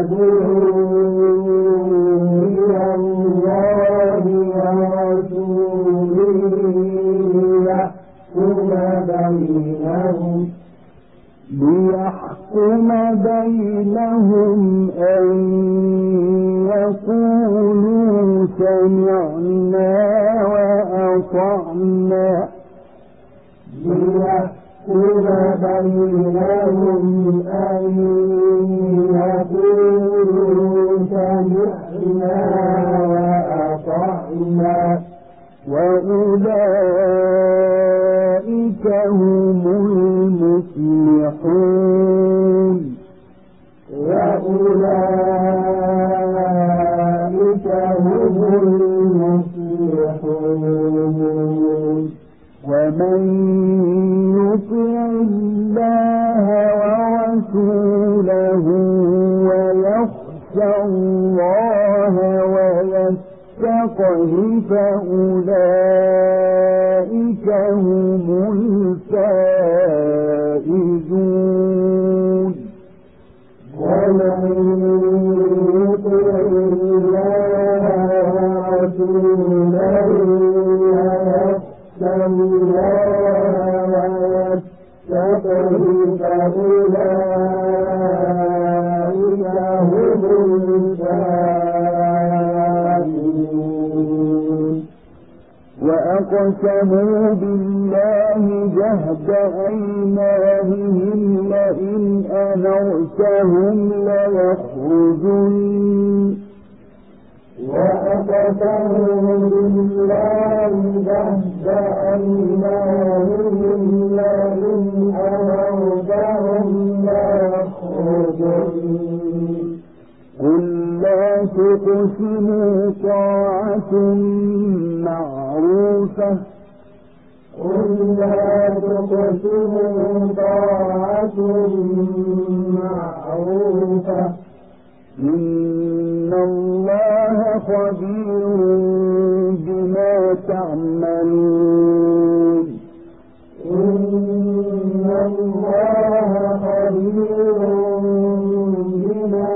دعوا إلى الله ورسوله ليحكم بينهم ليحكم بينهم أن يقولوا سمعنا وأطعنا. ليحكم بينهم أن يقولوا سمعنا وأطعنا وأولئك هم المفلحون. وأولئك هم المفلحون. ومن يطع الله ورسوله ويخشى الله ويتقه فأولئك هم الفائزون. ومن يطع الله ورسوله ويخشى الله ويتقه فأولئك هم الفائزون. وأقسموا بالله جهد أيمانهم لئن أمرتهم ليخرجن. وأقسموا بالله جهد أيمانهم لئن أمرتهم ليخرجن. قل لا تقسموا طاعة معروفة قل لا تقسموا طاعة معروفة إن الله خبير بما تعملون إن الله خبير بما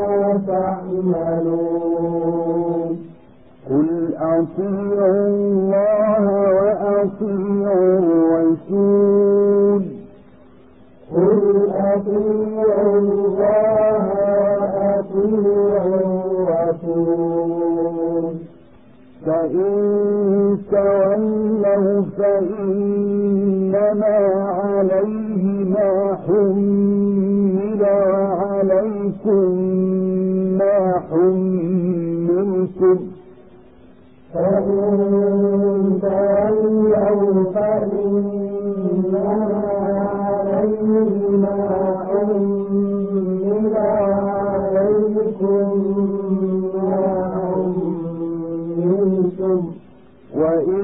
تعملون قل أطيعوا الله وأطيعوا الرسول قل أطيعوا الله وأطيعوا الرسول فإن تولوا فإنما عليه ما حمل وعليكم ما حملتم فإن تولوا فإنما عليه ما حمل وعليكم ما حملتم وإن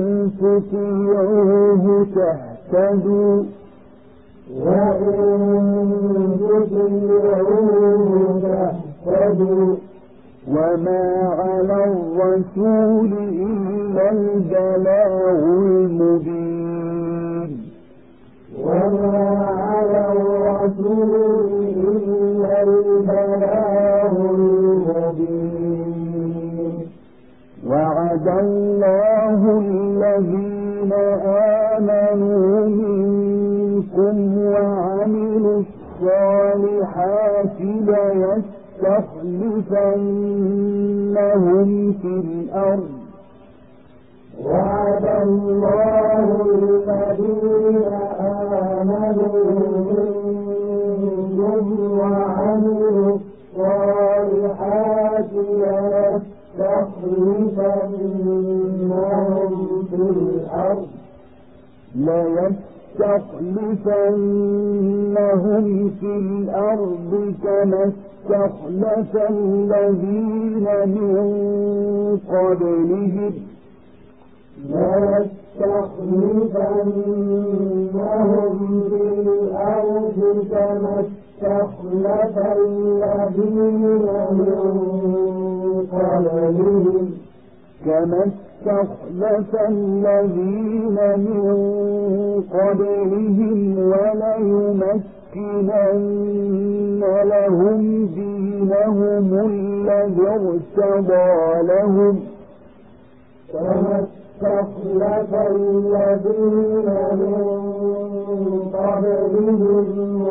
تطيعوه تهتدوا وإن تطيعوه تهتدوا وما على الرسول إلا البلاغ المبين وما على الرسول إلا البلاغ المبين وعد الله الذين آمنوا منكم وعملوا الصالحات ليستخلفنهم في الأرض وعد الله الذين آمنوا منكم وعملوا الصالحات ليستخلفنهم في الأرض ليستخلفنهم في الأرض كما استخلف الذين من قبلهم ليستخلفنهم في الأرض كما استخلف الذين من قبلهم كما استخلف الذين من قبلهم وليمكنن لهم دينهم الذي ارتضى لهم كما استخلف الذين من قبلهم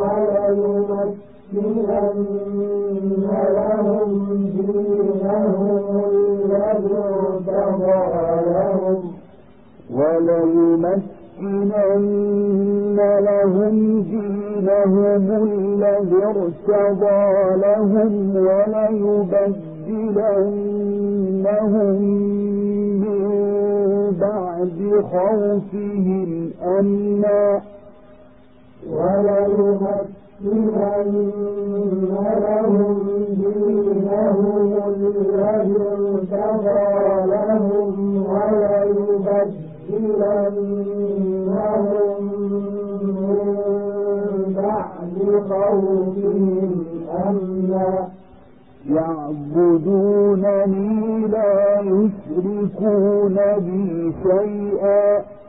وليمكنن لهم دينهم الذي ارتضى لهم وليمكنن لهم دينهم الذي ارتضى لهم وليبدلنهم من بعد خوفهم أمنا وليمكنن لهم دينهم الذي ارتضى لهم وليبدلنهم من بعد خوفهم أمنا يعبدونني لا يشركون بي شيئا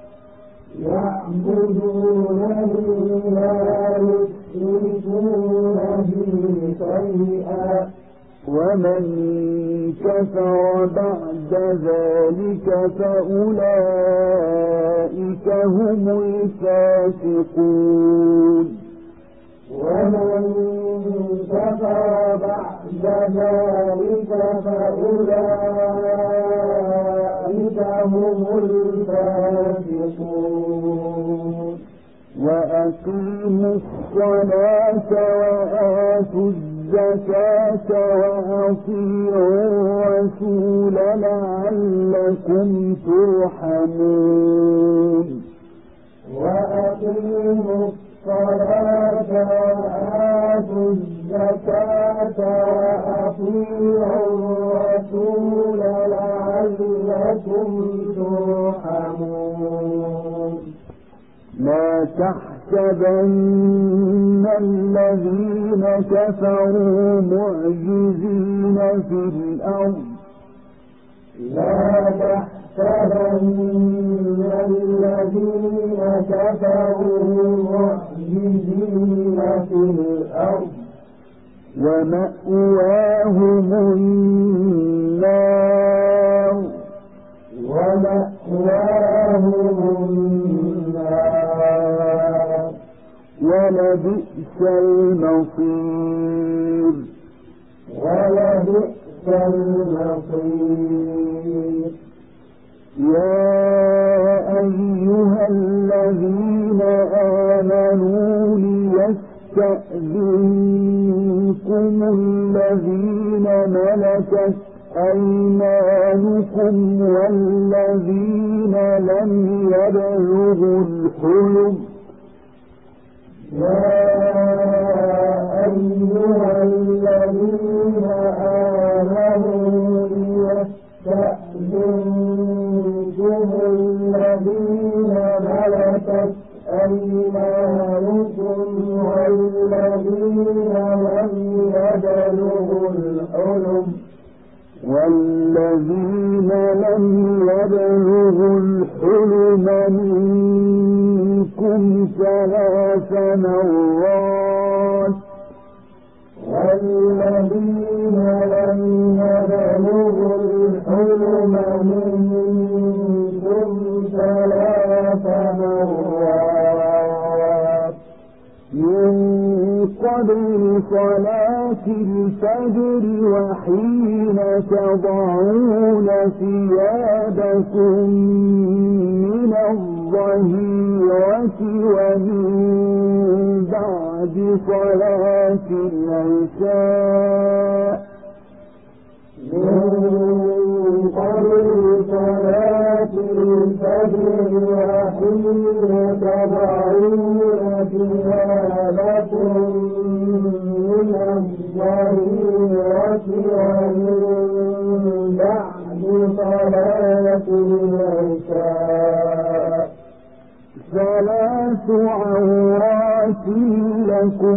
يعبدونني لا يشركون بي شيئا ومن كفر بعد ذلك فأولئك هم الفاسقون ومن كفر بعد ذلك فأولئك هم الفاسقون وأقيموا الصلاة وآتوا الزكاة وأطيعوا الرسول لعلكم ترحمون وأقيموا الصلاة وآتوا الزكاة الزكاة وأطيعوا الرسول لعلكم ترحمون لا تحسبن الذين كفروا معجزين في الأرض لا تحسبن الذين كفروا معجزين في الأرض ومأواهم النار ومأواهم النار ولبئس المصير ولبئس المصير يا أيها الذين آمنوا ليستأذنكم الذين ملكت أيمانكم والذين لم يبلغوا الحلم يا أيها الذين آمنوا ليستأذنكم الذين ملكت أيمانكم والذين لم يبلغوا الحلم والذين لم يبلغوا الحلم منكم ثلاث مرات والذين لم يبلغوا الحلم منكم ثلاث مرات من قبل صلاة الفجر وحين تضعون ثيابكم من الظهيرة ومن بعد صلاة العشاء من قبل صلاة الفجر وحين تضعون ثيابكم من الظهيرة ومن بعد صلاة العشاء ثلاث عورات لكم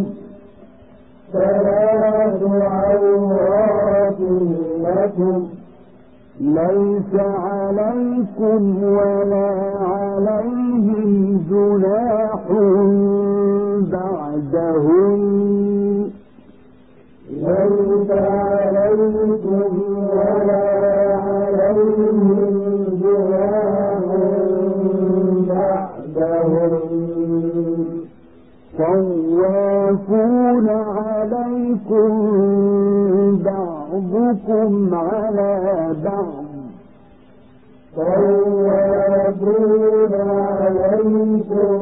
ثلاث عورات لكم ليس عليكم ولا عليهم جناح بعدهن ليس عليكم ولا عليهم جناح بعدهن طوافون عليكم بعضكم على بعض طوافون عليكم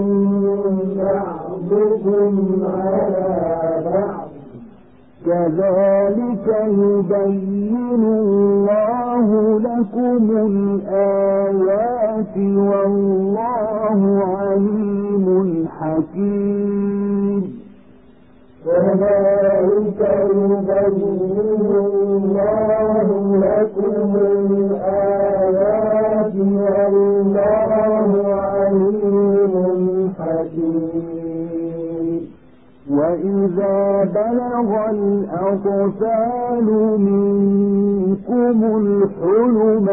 بعضكم على بعض كذلك يبين الله لكم الآيات والله عليم حكيم كذلك يبين الله لكم الآيات والله عليم حكيم وإذا بلغ الأطفال منكم الحلم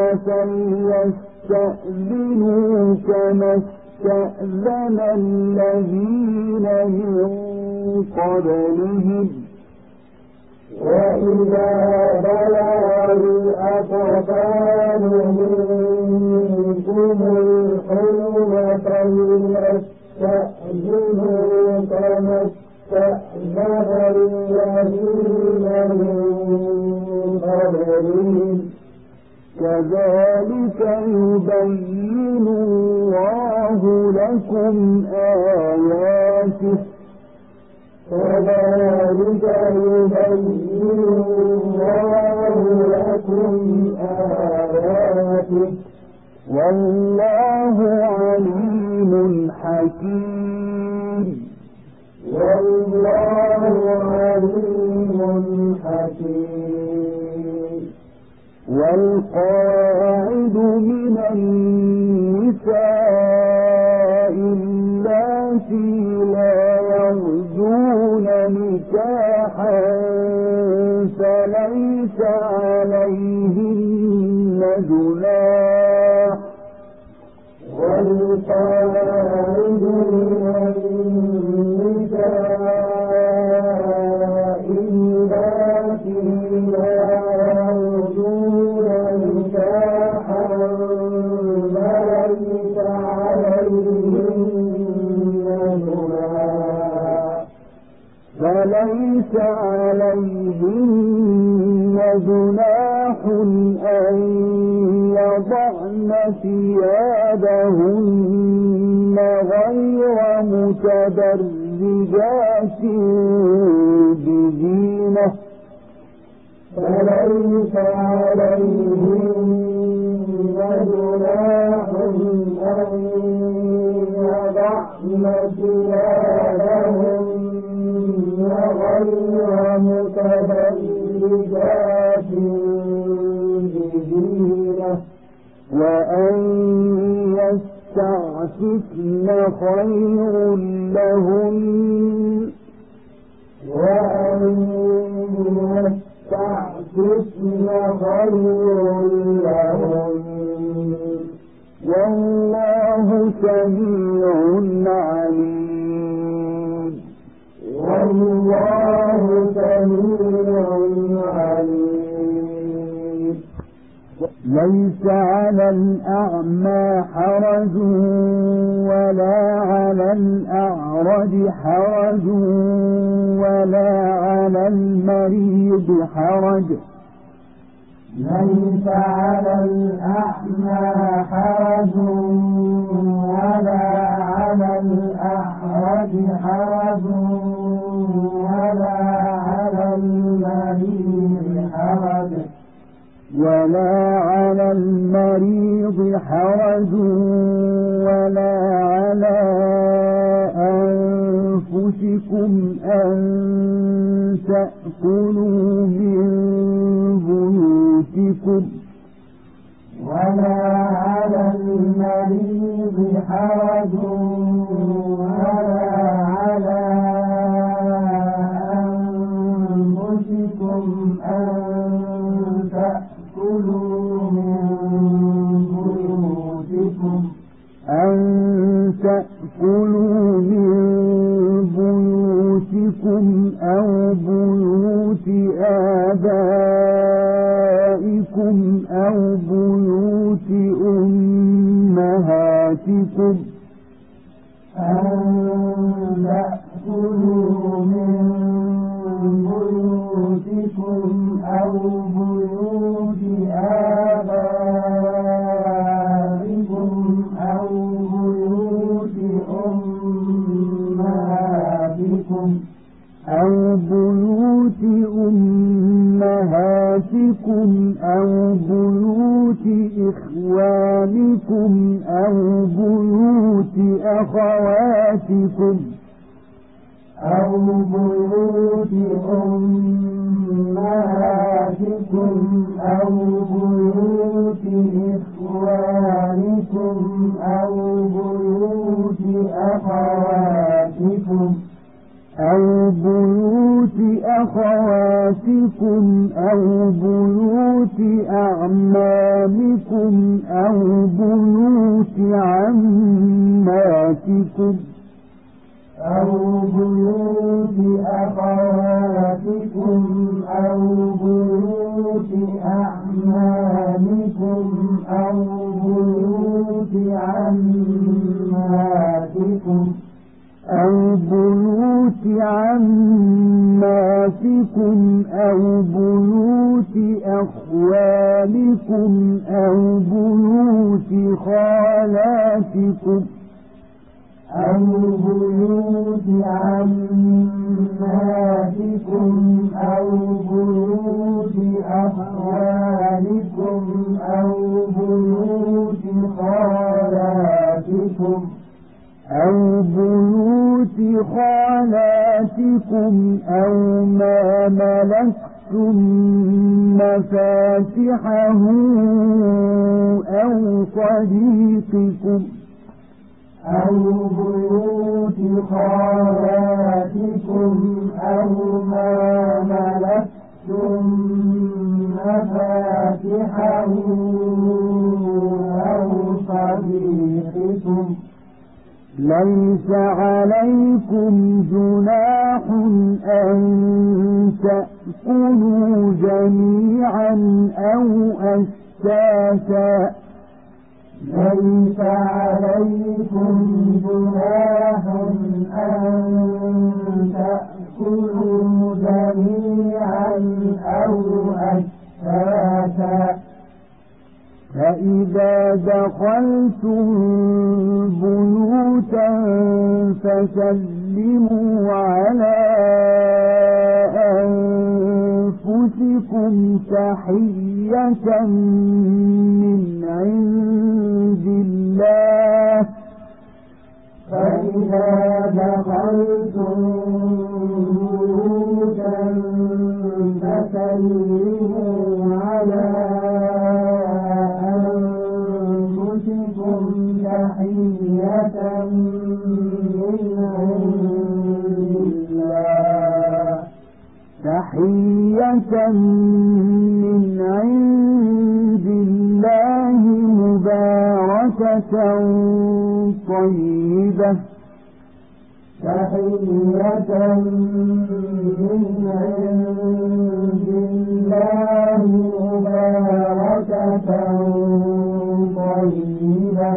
فليستأذنوا كما استأذن الذين من قبلهم وإذا بلغ الأطفال منكم الحلم فليستأذنوا كما استأذن الذين من قبلهم كذلك يبين الله لكم آياته كذلك يبين الله لكم آياته والله عليم حكيم والله عليم حكيم. والقواعد من النساء اللاتي لا يرجون نكاحا فليس عليهن جناح والقواعد من النساء اللاتي لا يرجون نكاحا فليس عليهن جناح فليس عليهن جناح أن يضعن ثيابهن غير متبرجات بزينة فليس عليهن جناح أن يضعن ثيابهن غير متبرجات بزينة وأن يستعففن خير لهن وأن يستعففن خير لهن والله سميع عليم. والله سميع عليم. ليس على الأعمى حرج ولا على الأعرج حرج ولا على المريض حرج ليس على الأعمى حرج ولا على الأعرج حرج ولا على المريض حرج ولا على المريض حرج ولا على أنفسكم أن تأكلوا من بيوتكم ولا على المريض حرج ولا على أنفسكم أن تأكلوا من بيوتكم أن تأكلوا من بيوتكم أو بيوت آبائكم أو بيوت أمهاتكم أن تأكلوا من بيوتكم أو بيوت آبائكم أو بيوت أمهاتكم أو بيوت أمهاتكم أو بيوت إخوانكم أو بيوت أخواتكم أو بيوت أمهاتكم أو بيوت إخوانكم أو بيوت أخواتكم أو بيوت أخواتكم أو بيوت أعمامكم أو بيوت عماتكم أو بيوت أخواتكم أو بيوت أعمامكم أو بيوت عماتكم أو بيوت عماتكم أو بيوت أخوالكم أو بيوت خالاتكم أو بيوت عماتكم أو بيوت أخوالكم أو بيوت خالاتكم أو بيوت خالاتكم أمواتكم أو ما ملكتم مفاتحه أو صديقكم أو بيوت خالاتكم أو ما ملكتم مفاتحه أو صديقكم ليس عليكم جناح أن تأكلوا جميعا أو أشتاتا ليس عليكم جناح أن تأكلوا جميعا أو أشتاتا فإذا دخلتم بيوتا فسلموا على أنفسكم تحية من عند الله فإذا دخلتم بيوتا فسلموا على أنفسكم تحية من عند الله تحية من عند الله مباركة طيبة تحية من عند الله مباركة طيبة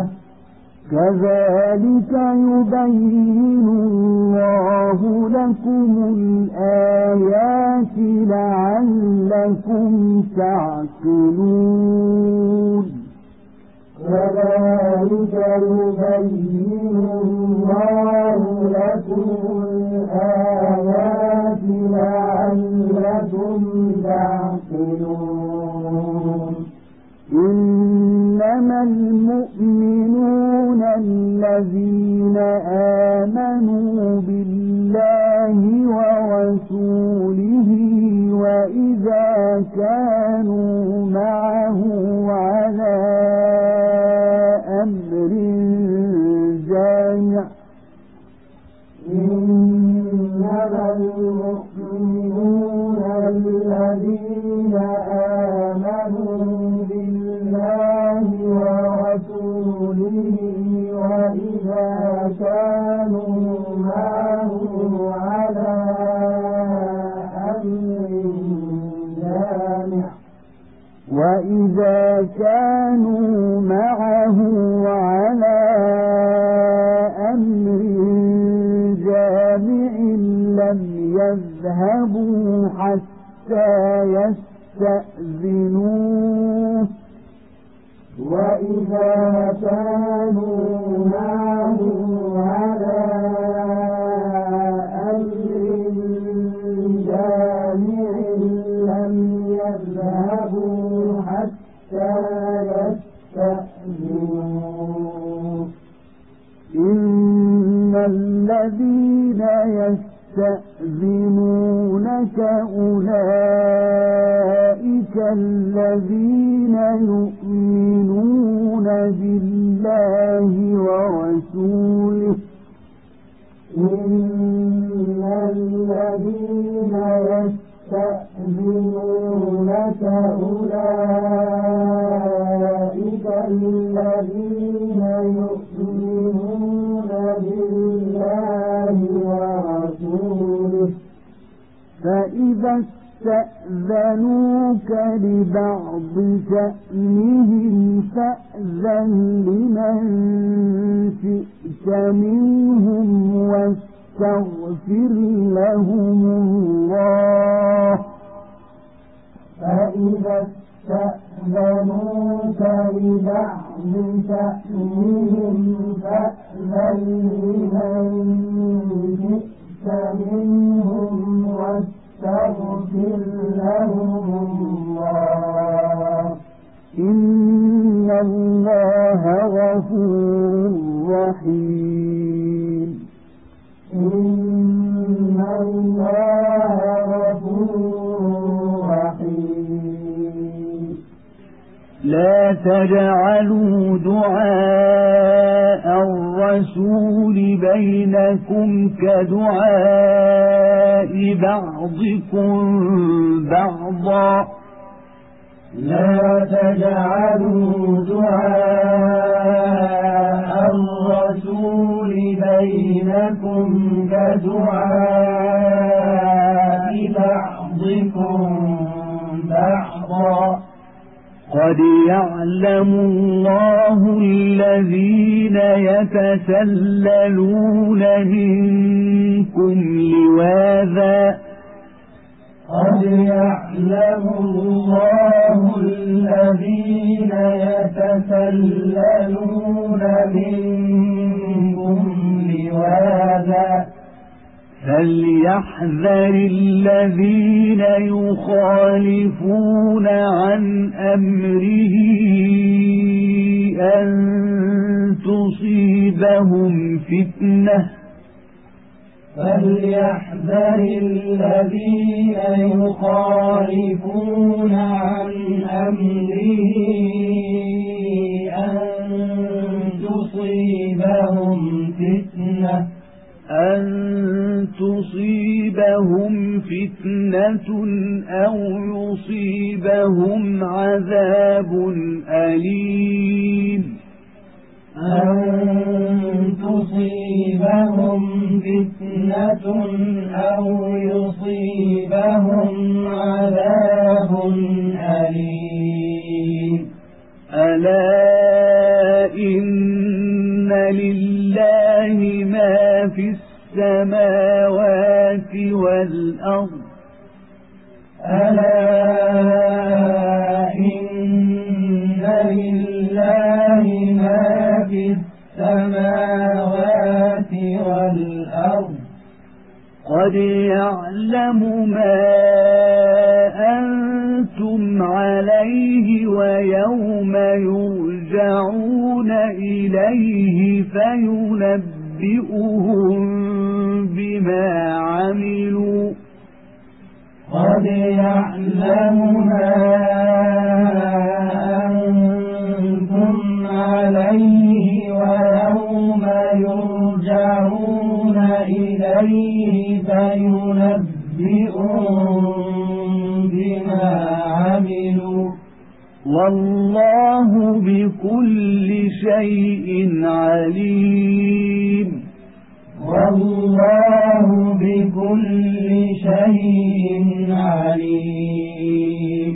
كذلك يبين الله لكم الآيات لعلكم تعقلون كذلك يبين الله لكم الآيات لعلكم تعقلون إنما المؤمنون الذين آمنوا بالله ورسوله وإذا كانوا معه على أمر جامع إنما المؤمنون الذين آمنوا بالله ورسوله وإذا كانوا معه على أمر جامع وإذا كانوا معه على أمر جامع لم يذهبوا حتى يستأذنوه وإذا كانوا معه على أمر جامع لم يذهبوا حتى يستأذنوه إن الذين يستأذنونك أولئك الذين يؤمنون بالله ورسوله إن الذين يستأذنونك أولئك الذين يؤمنون بالله ورسوله فإذا استأذنوك لبعض شأنهم فأذن لمن شئت منهم واستغفر لهم الله فإذا استأذنوك لبعض شأنهم فأذن لمن شئت منهم واستغفر لهم الله إن الله غفور رحيم إن الله غفور رحيم. لا تجعلوا دعاء الرسول بينكم كدعاء بعضكم بعضا لا تجعلوا دعاء الرسول بينكم كدعاء بعضكم بعضا قد يعلم الله الذين يتسللون منكم لواذا قد يعلم الله الذين يتسللون منكم لواذا فليحذر الذين يخالفون عن أمره أن تصيبهم فتنة فليحذر الذين يخالفون عن أمره أن تصيبهم فتنة أن تصيبهم فتنة أو يصيبهم عذاب أليم أن تصيبهم فتنة أو يصيبهم عذاب أليم. ألا إن لله ما في السماوات والأرض ألا إن لله ما في السماوات والأرض قد يعلم ما أنتم عليه ويوم يرجعون إليه فينبئهم بما عملوا قد يعلم ما أنتم عليه ويوم يرجعون إليه فينبئهم بما عملوا والله بكل شيء عليم والله بكل شيء